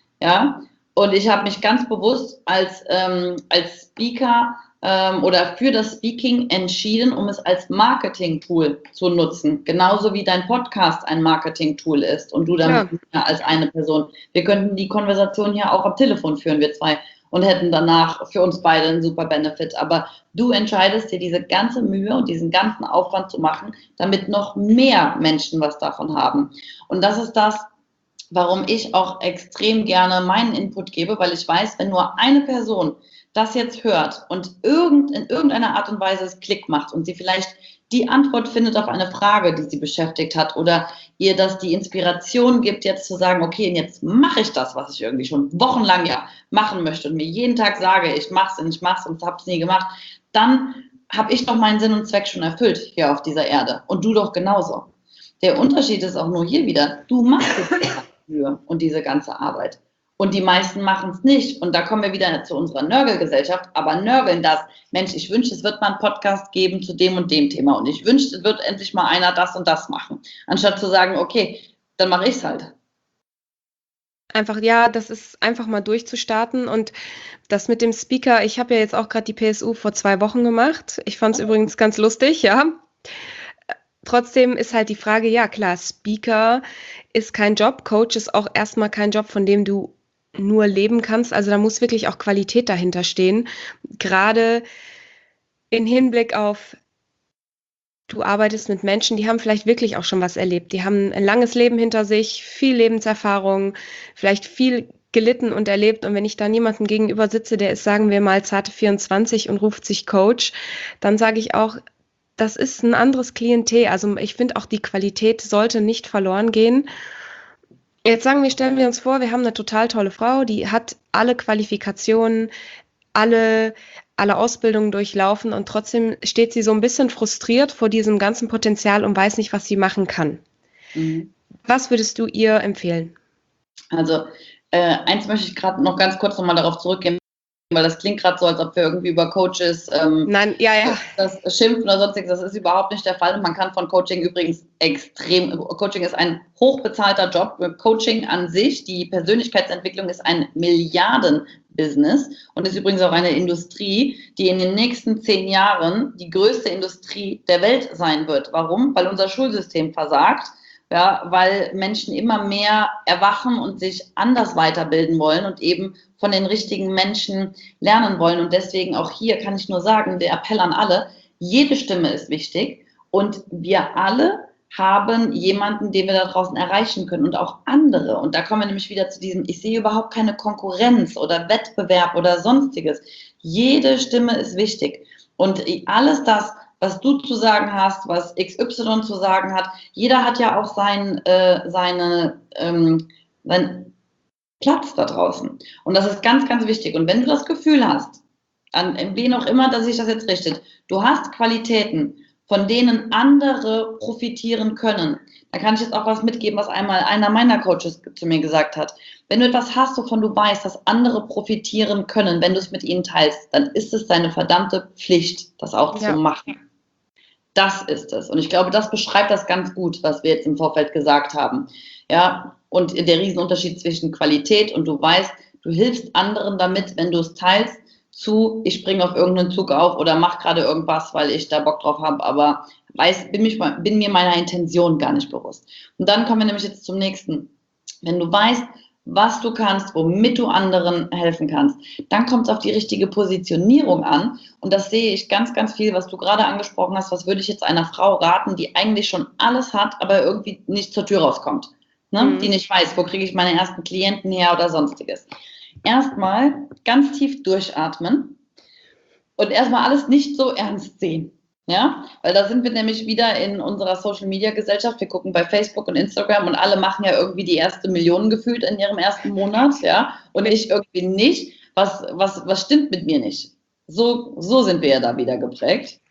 Ja? Und ich habe mich ganz bewusst als, ähm, als Speaker ähm, oder für das Speaking entschieden, um es als Marketing-Tool zu nutzen. Genauso wie dein Podcast ein Marketing-Tool ist und du dann ja. als eine Person. Wir könnten die Konversation hier auch am Telefon führen, wir zwei, und hätten danach für uns beide einen super Benefit. Aber du entscheidest dir diese ganze Mühe und diesen ganzen Aufwand zu machen, damit noch mehr Menschen was davon haben. Und das ist das, warum ich auch extrem gerne meinen Input gebe, weil ich weiß, wenn nur eine Person das jetzt hört und irgend, in irgendeiner Art und Weise es Klick macht und sie vielleicht die Antwort findet auf eine Frage, die sie beschäftigt hat, oder ihr das die Inspiration gibt, jetzt zu sagen, okay, und jetzt mache ich das, was ich irgendwie schon wochenlang ja machen möchte und mir jeden Tag sage, ich mach's und ich mach's und hab's nie gemacht, dann habe ich doch meinen Sinn und Zweck schon erfüllt hier auf dieser Erde und du doch genauso. Der Unterschied ist auch nur hier wieder, du machst es für und diese ganze Arbeit. Und die meisten machen es nicht. Und da kommen wir wieder zu unserer Nörgelgesellschaft. Aber nörgeln das, Mensch, ich wünsche, es wird mal einen Podcast geben zu dem und dem Thema. Und ich wünsche, es wird endlich mal einer das und das machen. Anstatt zu sagen, okay, dann mache ich es halt. Einfach, ja, das ist einfach mal durchzustarten. Und das mit dem Speaker, ich habe ja jetzt auch gerade die P S U vor zwei Wochen gemacht. Ich fand es oh. übrigens ganz lustig, ja. Trotzdem ist halt die Frage, ja klar, Speaker ist kein Job, Coach ist auch erstmal kein Job, von dem du nur leben kannst. Also da muss wirklich auch Qualität dahinter stehen. Gerade im Hinblick auf, du arbeitest mit Menschen, die haben vielleicht wirklich auch schon was erlebt. Die haben ein langes Leben hinter sich, viel Lebenserfahrung, vielleicht viel gelitten und erlebt. Und wenn ich da niemandem gegenüber sitze, der ist, sagen wir mal, zarte vierundzwanzig und ruft sich Coach, dann sage ich auch, das ist ein anderes Klientel. Also ich finde auch, die Qualität sollte nicht verloren gehen. Jetzt sagen wir, stellen wir uns vor, wir haben eine total tolle Frau, die hat alle Qualifikationen, alle, alle Ausbildungen durchlaufen und trotzdem steht sie so ein bisschen frustriert vor diesem ganzen Potenzial und weiß nicht, was sie machen kann. Mhm. Was würdest du ihr empfehlen? Also äh, eins möchte ich gerade noch ganz kurz nochmal darauf zurückgehen, weil das klingt gerade so, als ob wir irgendwie über Coaches ähm, Nein, ja, ja. das schimpfen oder sonstiges. Das ist überhaupt nicht der Fall. Und man kann von Coaching übrigens extrem, Coaching ist ein hochbezahlter Job. Coaching an sich, die Persönlichkeitsentwicklung ist ein Milliarden-Business und ist übrigens auch eine Industrie, die in den nächsten zehn Jahren die größte Industrie der Welt sein wird. Warum? Weil unser Schulsystem versagt. Ja, weil Menschen immer mehr erwachen und sich anders weiterbilden wollen und eben von den richtigen Menschen lernen wollen. Und deswegen auch hier kann ich nur sagen, der Appell an alle, jede Stimme ist wichtig und wir alle haben jemanden, den wir da draußen erreichen können und auch andere. Und da kommen wir nämlich wieder zu diesem, ich sehe überhaupt keine Konkurrenz oder Wettbewerb oder sonstiges. Jede Stimme ist wichtig und alles das, was du zu sagen hast, was X Y zu sagen hat. Jeder hat ja auch sein, äh, seine, ähm, seinen Platz da draußen. Und das ist ganz, ganz wichtig. Und wenn du das Gefühl hast, an wen auch immer, dass sich das jetzt richtet, du hast Qualitäten, von denen andere profitieren können. Da kann ich jetzt auch was mitgeben, was einmal einer meiner Coaches zu mir gesagt hat. Wenn du etwas hast, wovon du weißt, dass andere profitieren können, wenn du es mit ihnen teilst, dann ist es deine verdammte Pflicht, das auch ja. zu machen. Das ist es. Und ich glaube, das beschreibt das ganz gut, was wir jetzt im Vorfeld gesagt haben. Ja, und der Riesenunterschied zwischen Qualität und du weißt, du hilfst anderen damit, wenn du es teilst, zu, ich springe auf irgendeinen Zug auf oder mache gerade irgendwas, weil ich da Bock drauf habe, aber weiß, bin, mich, bin mir meiner Intention gar nicht bewusst. Und dann kommen wir nämlich jetzt zum nächsten. Wenn du weißt, was du kannst, womit du anderen helfen kannst, dann kommt es auf die richtige Positionierung an. Und das sehe ich ganz, ganz viel, was du gerade angesprochen hast. Was würde ich jetzt einer Frau raten, die eigentlich schon alles hat, aber irgendwie nicht zur Tür rauskommt? Ne? Mhm. Die nicht weiß, wo kriege ich meine ersten Klienten her oder sonstiges. Erstmal ganz tief durchatmen und erstmal alles nicht so ernst sehen. Ja, weil da sind wir nämlich wieder in unserer Social-Media-Gesellschaft. Wir gucken bei Facebook und Instagram und alle machen ja irgendwie die erste Million gefühlt in ihrem ersten Monat, ja, und ich irgendwie nicht. Was, was, was stimmt mit mir nicht? So, so sind wir ja da wieder geprägt.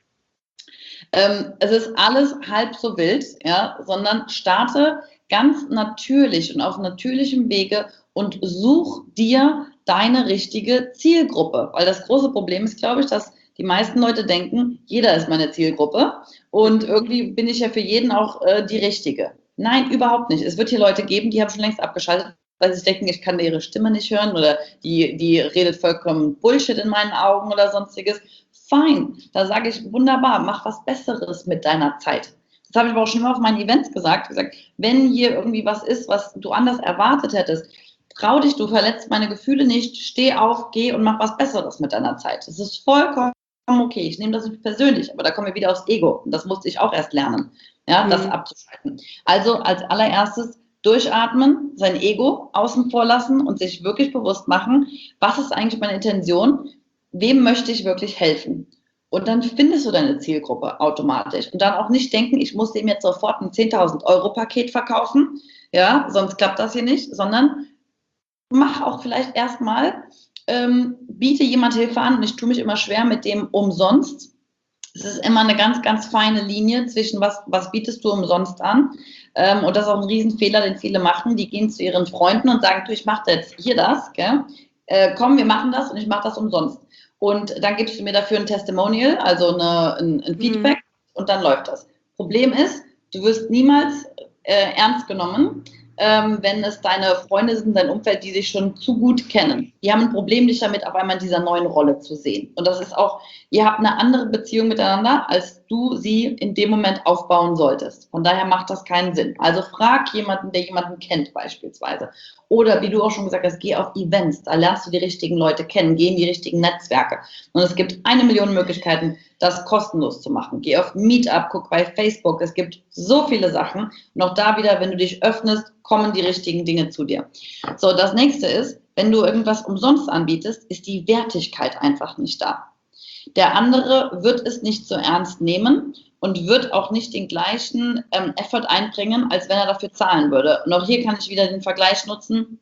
Ähm, es ist alles halb so wild, ja, sondern starte ganz natürlich und auf natürlichem Wege und such dir deine richtige Zielgruppe. Weil das große Problem ist, glaube ich, dass die meisten Leute denken, jeder ist meine Zielgruppe und irgendwie bin ich ja für jeden auch äh, die Richtige. Nein, überhaupt nicht. Es wird hier Leute geben, die haben schon längst abgeschaltet, weil sie denken, ich kann ihre Stimme nicht hören oder die, die redet vollkommen Bullshit in meinen Augen oder sonstiges. Fein, da sage ich, wunderbar, mach was Besseres mit deiner Zeit. Das habe ich aber auch schon immer auf meinen Events gesagt, gesagt, wenn hier irgendwie was ist, was du anders erwartet hättest, trau dich, du verletzt meine Gefühle nicht, steh auf, geh und mach was Besseres mit deiner Zeit. Das ist vollkommen okay, ich nehme das nicht persönlich, aber da kommen wir wieder aufs Ego. Und das musste ich auch erst lernen, ja, mhm. das abzuschalten. Also als allererstes durchatmen, sein Ego außen vor lassen und sich wirklich bewusst machen, was ist eigentlich meine Intention, wem möchte ich wirklich helfen? Und dann findest du deine Zielgruppe automatisch. Und dann auch nicht denken, ich muss dem jetzt sofort ein zehntausend Euro Paket verkaufen, ja, sonst klappt das hier nicht, sondern mach auch vielleicht erstmal Ähm, biete jemand Hilfe an und ich tue mich immer schwer mit dem umsonst. Es ist immer eine ganz, ganz feine Linie zwischen was, was bietest du umsonst an ähm, und das ist auch ein Riesenfehler, den viele machen. Die gehen zu ihren Freunden und sagen, du, ich mache jetzt hier das, gell? Äh, komm, wir machen das und ich mache das umsonst. Und dann gibst du mir dafür ein Testimonial, also eine, ein, ein Feedback mhm. und dann läuft das. Problem ist, du wirst niemals äh, ernst genommen, Ähm, wenn es deine Freunde sind, dein Umfeld, die dich schon zu gut kennen. Die haben ein Problem, dich damit auf einmal in dieser neuen Rolle zu sehen. Und das ist auch, ihr habt eine andere Beziehung miteinander, als du sie in dem Moment aufbauen solltest. Von daher macht das keinen Sinn. Also frag jemanden, der jemanden kennt beispielsweise. Oder wie du auch schon gesagt hast, geh auf Events, da lernst du die richtigen Leute kennen, geh in die richtigen Netzwerke. Und es gibt eine Million Möglichkeiten, das kostenlos zu machen. Geh auf Meetup, guck bei Facebook, es gibt so viele Sachen. Und auch da wieder, wenn du dich öffnest, kommen die richtigen Dinge zu dir. So, das nächste ist, wenn du irgendwas umsonst anbietest, ist die Wertigkeit einfach nicht da. Der andere wird es nicht so ernst nehmen und wird auch nicht den gleichen ähm, Effort einbringen, als wenn er dafür zahlen würde. Und auch hier kann ich wieder den Vergleich nutzen.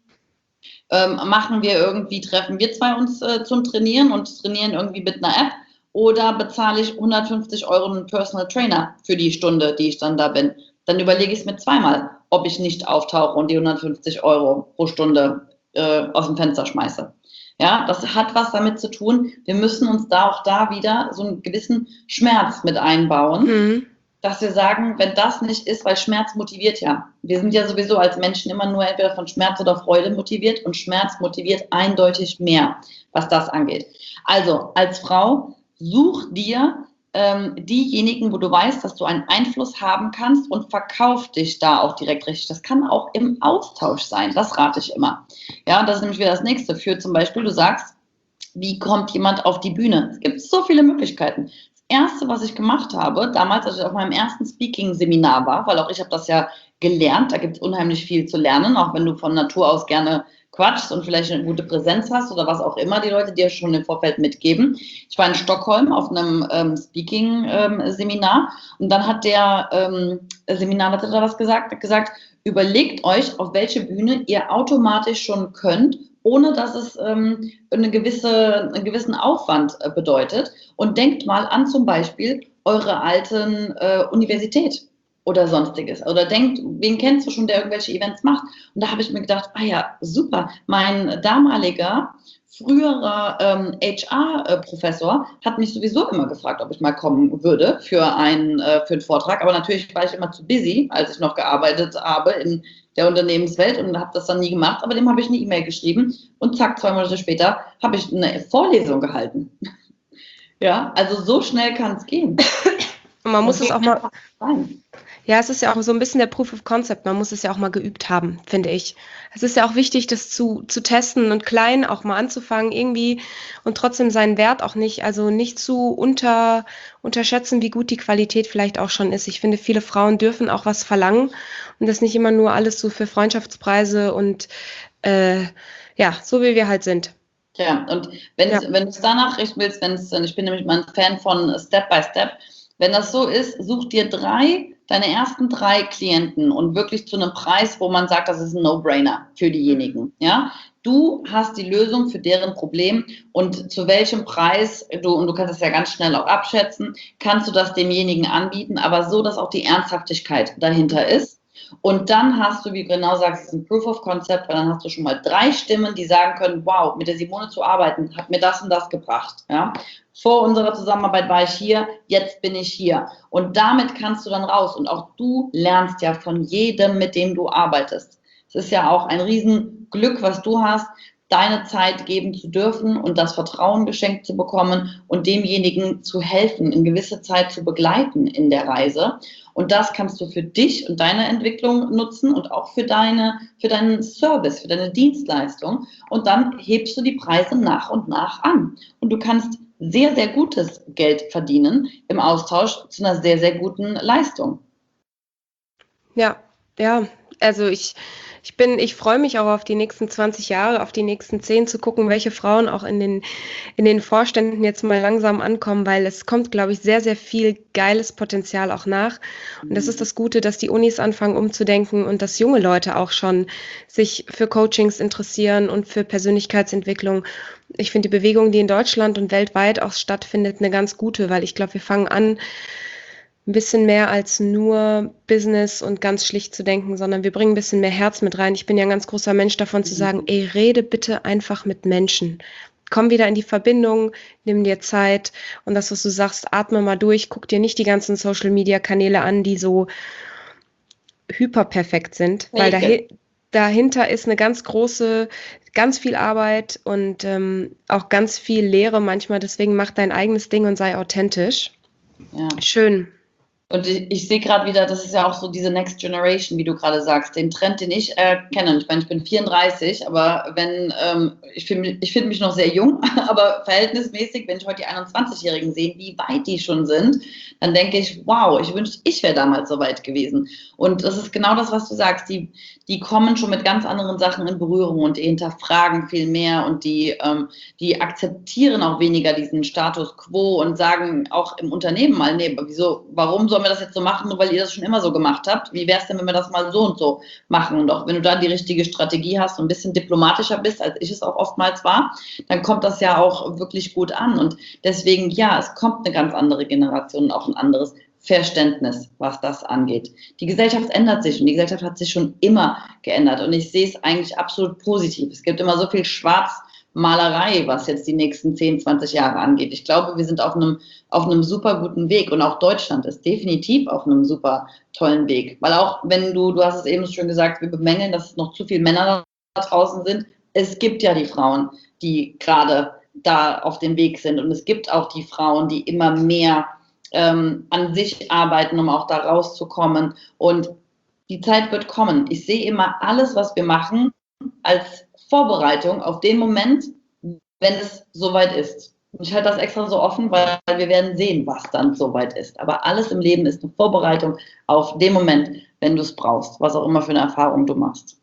Ähm, machen wir irgendwie, treffen wir zwei uns äh, zum Trainieren und trainieren irgendwie mit einer App oder bezahle ich hundertfünfzig Euro einen Personal Trainer für die Stunde, die ich dann da bin. Dann überlege ich es mir zweimal, ob ich nicht auftauche und die hundertfünfzig Euro pro Stunde äh, aus dem Fenster schmeiße. Ja, das hat was damit zu tun. Wir müssen uns da auch da wieder so einen gewissen Schmerz mit einbauen, mhm. dass wir sagen, wenn das nicht ist, weil Schmerz motiviert ja. Wir sind ja sowieso als Menschen immer nur entweder von Schmerz oder Freude motiviert und Schmerz motiviert eindeutig mehr, was das angeht. Also als Frau, such dir ähm, diejenigen, wo du weißt, dass du einen Einfluss haben kannst und verkauf dich da auch direkt richtig. Das kann auch im Austausch sein, das rate ich immer. Ja, und das ist nämlich wieder das Nächste. Für zum Beispiel, du sagst, wie kommt jemand auf die Bühne? Es gibt so viele Möglichkeiten. Das Erste, was ich gemacht habe, damals, als ich auf meinem ersten Speaking-Seminar war, weil auch ich habe das ja gelernt, da gibt es unheimlich viel zu lernen, auch wenn du von Natur aus gerne quatschst und vielleicht eine gute Präsenz hast oder was auch immer die Leute dir schon im Vorfeld mitgeben. Ich war in Stockholm auf einem ähm, Speaking-Seminar ähm, und dann hat der ähm, Seminarleiter da was gesagt, hat gesagt, überlegt euch, auf welche Bühne ihr automatisch schon könnt, ohne dass es ähm, eine gewisse, einen gewissen Aufwand äh, bedeutet und denkt mal an zum Beispiel eure alten äh, Universität oder sonstiges. Oder denkt, wen kennst du schon, der irgendwelche Events macht? Und da habe ich mir gedacht, ah ja, super, mein damaliger früherer ähm, H R-Professor hat mich sowieso immer gefragt, ob ich mal kommen würde für einen, äh, für einen Vortrag. Aber natürlich war ich immer zu busy, als ich noch gearbeitet habe in der Unternehmenswelt und habe das dann nie gemacht. Aber dem habe ich eine E-Mail geschrieben und zack, zwei Monate später habe ich eine Vorlesung gehalten. Ja, also so schnell kann es gehen. Und man muss Das es auch mal, sein. ja, es ist ja auch so ein bisschen der Proof of Concept, man muss es ja auch mal geübt haben, finde ich. Es ist ja auch wichtig, das zu, zu testen und klein auch mal anzufangen irgendwie und trotzdem seinen Wert auch nicht, also nicht zu unter, unterschätzen, wie gut die Qualität vielleicht auch schon ist. Ich finde, viele Frauen dürfen auch was verlangen und das nicht immer nur alles so für Freundschaftspreise und äh, ja, so wie wir halt sind. Ja, und wenn Ja. wenn du es danach richten willst, wenn es, ich bin nämlich mal ein Fan von Step by Step, wenn das so ist, such dir drei, deine ersten drei Klienten und wirklich zu einem Preis, wo man sagt, das ist ein No-Brainer für diejenigen. Ja, du hast die Lösung für deren Problem und zu welchem Preis du, und du kannst es ja ganz schnell auch abschätzen, kannst du das demjenigen anbieten, aber so, dass auch die Ernsthaftigkeit dahinter ist. Und dann hast du, wie du genau sagst, es ist ein Proof of Concept, weil dann hast du schon mal drei Stimmen, die sagen können, wow, mit der Simone zu arbeiten, hat mir das und das gebracht. Ja? Vor unserer Zusammenarbeit war ich hier, jetzt bin ich hier. Und damit kannst du dann raus. Und auch du lernst ja von jedem, mit dem du arbeitest. Es ist ja auch ein Riesenglück, was du hast, deine Zeit geben zu dürfen und das Vertrauen geschenkt zu bekommen und demjenigen zu helfen, in gewisse Zeit zu begleiten in der Reise. Und das kannst du für dich und deine Entwicklung nutzen und auch für deine, für deinen Service, für deine Dienstleistung. Und dann hebst du die Preise nach und nach an. Und du kannst sehr, sehr gutes Geld verdienen im Austausch zu einer sehr, sehr guten Leistung. Ja, ja, also ich, ich bin, ich freue mich auch auf die nächsten zwanzig Jahre, auf die nächsten zehn zu gucken, welche Frauen auch in den, in den Vorständen jetzt mal langsam ankommen, weil es kommt, glaube ich, sehr, sehr viel geiles Potenzial auch nach. Und das ist das Gute, dass die Unis anfangen umzudenken und dass junge Leute auch schon sich für Coachings interessieren und für Persönlichkeitsentwicklung. Ich finde die Bewegung, die in Deutschland und weltweit auch stattfindet, eine ganz gute, weil ich glaube, wir fangen an, ein bisschen mehr als nur Business und ganz schlicht zu denken, sondern wir bringen ein bisschen mehr Herz mit rein. Ich bin ja ein ganz großer Mensch davon zu sagen, ey, rede bitte einfach mit Menschen. Komm wieder in die Verbindung, nimm dir Zeit und das, was du sagst, atme mal durch, guck dir nicht die ganzen Social-Media-Kanäle an, die so hyperperfekt sind, weil dahi- dahinter ist eine ganz große, ganz viel Arbeit und ähm, auch ganz viel Lehre manchmal. Deswegen mach dein eigenes Ding und sei authentisch. Ja. Schön. Und ich, ich sehe gerade wieder, das ist ja auch so diese Next Generation, wie du gerade sagst, den Trend, den ich äh, kenne. Ich meine, ich bin vierunddreißig, aber wenn, ähm, ich finde ich find mich noch sehr jung, aber verhältnismäßig, wenn ich heute die einundzwanzigjährigen sehe, wie weit die schon sind, dann denke ich, wow, ich wünschte, ich wäre damals so weit gewesen. Und das ist genau das, was du sagst. Die, die kommen schon mit ganz anderen Sachen in Berührung und die hinterfragen viel mehr und die, ähm, die akzeptieren auch weniger diesen Status quo und sagen auch im Unternehmen mal, nee, wieso, warum sollen wir das jetzt so machen, nur weil ihr das schon immer so gemacht habt? Wie wäre es denn, wenn wir das mal so und so machen? Und auch wenn du da die richtige Strategie hast und ein bisschen diplomatischer bist, als ich es auch oftmals war, dann kommt das ja auch wirklich gut an. Und deswegen, ja, es kommt eine ganz andere Generation und auch ein anderes Verständnis, was das angeht. Die Gesellschaft ändert sich und die Gesellschaft hat sich schon immer geändert und ich sehe es eigentlich absolut positiv. Es gibt immer so viel Schwarzmalerei, was jetzt die nächsten zehn, zwanzig Jahre angeht. Ich glaube, wir sind auf einem, auf einem super guten Weg und auch Deutschland ist definitiv auf einem super tollen Weg. Weil auch wenn du, du hast es eben schon gesagt, wir bemängeln, dass es noch zu viele Männer da draußen sind. Es gibt ja die Frauen, die gerade da auf dem Weg sind und es gibt auch die Frauen, die immer mehr Ähm, an sich arbeiten, um auch da rauszukommen. Und die Zeit wird kommen. Ich sehe immer alles, was wir machen, als Vorbereitung auf den Moment, wenn es soweit ist. Und ich halte das extra so offen, weil wir werden sehen, was dann soweit ist. Aber alles im Leben ist eine Vorbereitung auf den Moment, wenn du es brauchst, was auch immer für eine Erfahrung du machst.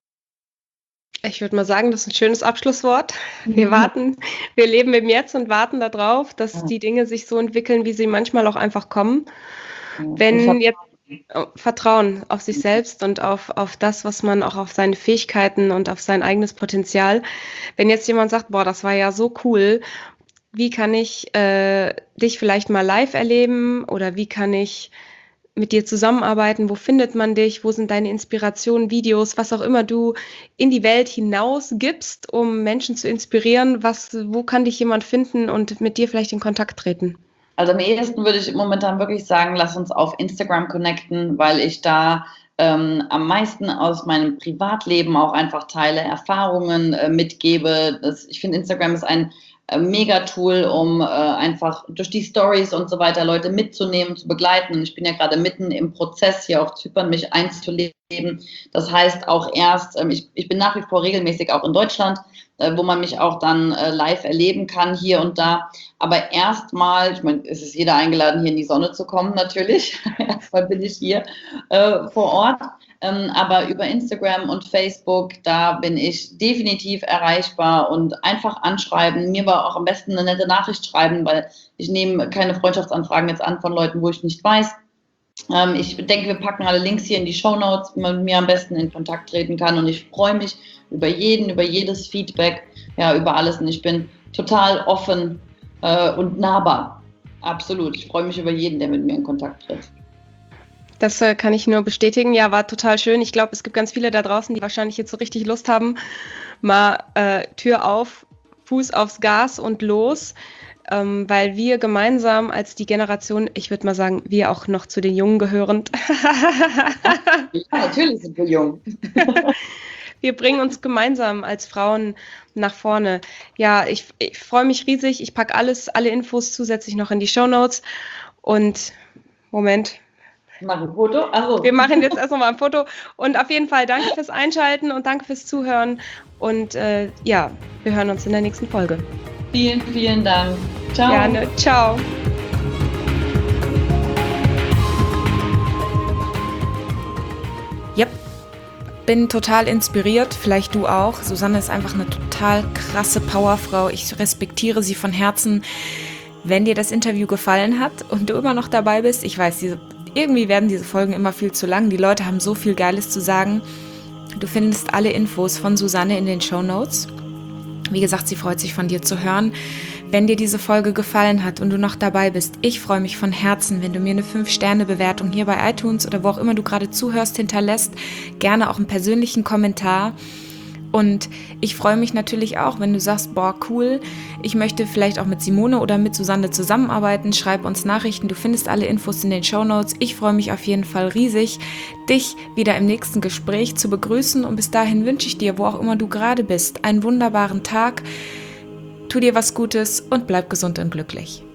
Ich würde mal sagen, das ist ein schönes Abschlusswort. Wir warten, wir leben im Jetzt und warten darauf, dass Ja. die Dinge sich so entwickeln, wie sie manchmal auch einfach kommen. Ja. Wenn jetzt oh, Vertrauen auf sich selbst und auf, auf das, was man auch auf seine Fähigkeiten und auf sein eigenes Potenzial. Wenn jetzt jemand sagt, boah, das war ja so cool, wie kann ich äh, dich vielleicht mal live erleben oder wie kann ich mit dir zusammenarbeiten? Wo findet man dich? Wo sind deine Inspirationen, Videos, was auch immer du in die Welt hinaus gibst, um Menschen zu inspirieren? Was, wo kann dich jemand finden und mit dir vielleicht in Kontakt treten? Also am ehesten würde ich momentan wirklich sagen, lass uns auf Instagram connecten, weil ich da ähm, am meisten aus meinem Privatleben auch einfach teile, Erfahrungen äh, mitgebe. Das, ich finde, Instagram ist ein äh, Mega-Tool, um äh, einfach durch die Stories und so weiter Leute mitzunehmen, zu begleiten. Und ich bin ja gerade mitten im Prozess, hier auf Zypern mich einzuleben. Das heißt auch erst, ähm, ich, ich bin nach wie vor regelmäßig auch in Deutschland, äh, wo man mich auch dann äh, live erleben kann, hier und da. Aber erstmal, ich meine, es ist jeder eingeladen, hier in die Sonne zu kommen, natürlich. Erstmal bin ich hier äh, vor Ort. Ähm, aber über Instagram und Facebook, da bin ich definitiv erreichbar und einfach anschreiben. Mir war auch am besten eine nette Nachricht schreiben, weil ich nehme keine Freundschaftsanfragen jetzt an von Leuten, wo ich nicht weiß. Ähm, ich denke, wir packen alle Links hier in die Shownotes, wie man mit mir am besten in Kontakt treten kann. Und ich freue mich über jeden, über jedes Feedback, ja, über alles. Und ich bin total offen äh, und nahbar. Absolut. Ich freue mich über jeden, der mit mir in Kontakt tritt. Das äh, kann ich nur bestätigen. Ja, war total schön. Ich glaube, es gibt ganz viele da draußen, die wahrscheinlich jetzt so richtig Lust haben, mal äh, Tür auf, Fuß aufs Gas und los, ähm, weil wir gemeinsam als die Generation, ich würde mal sagen, wir auch noch zu den Jungen gehörend. Ja, natürlich sind wir jung. Wir bringen uns gemeinsam als Frauen nach vorne. Ja, ich, ich freue mich riesig. Ich packe alles, alle Infos zusätzlich noch in die Shownotes. Und Moment. Ich mache ein Foto. Also. Wir machen jetzt erst nochmal ein Foto. Und auf jeden Fall danke fürs Einschalten und danke fürs Zuhören. Und äh, ja, wir hören uns in der nächsten Folge. Vielen, vielen Dank. Ciao. Gerne. Ciao. Yep. Bin total inspiriert, vielleicht du auch. Susanne ist einfach eine total krasse Powerfrau. Ich respektiere sie von Herzen. Wenn dir das Interview gefallen hat und du immer noch dabei bist, ich weiß, diese, irgendwie werden diese Folgen immer viel zu lang. Die Leute haben so viel Geiles zu sagen. Du findest alle Infos von Susanne in den Shownotes. Wie gesagt, sie freut sich von dir zu hören. Wenn dir diese Folge gefallen hat und du noch dabei bist, ich freue mich von Herzen, wenn du mir eine fünf Sterne Bewertung hier bei iTunes oder wo auch immer du gerade zuhörst hinterlässt. Gerne auch einen persönlichen Kommentar. Und ich freue mich natürlich auch, wenn du sagst, boah, cool, ich möchte vielleicht auch mit Simone oder mit Susanne zusammenarbeiten. Schreib uns Nachrichten, du findest alle Infos in den Shownotes. Ich freue mich auf jeden Fall riesig, dich wieder im nächsten Gespräch zu begrüßen. Und bis dahin wünsche ich dir, wo auch immer du gerade bist, einen wunderbaren Tag. Tu dir was Gutes und bleib gesund und glücklich.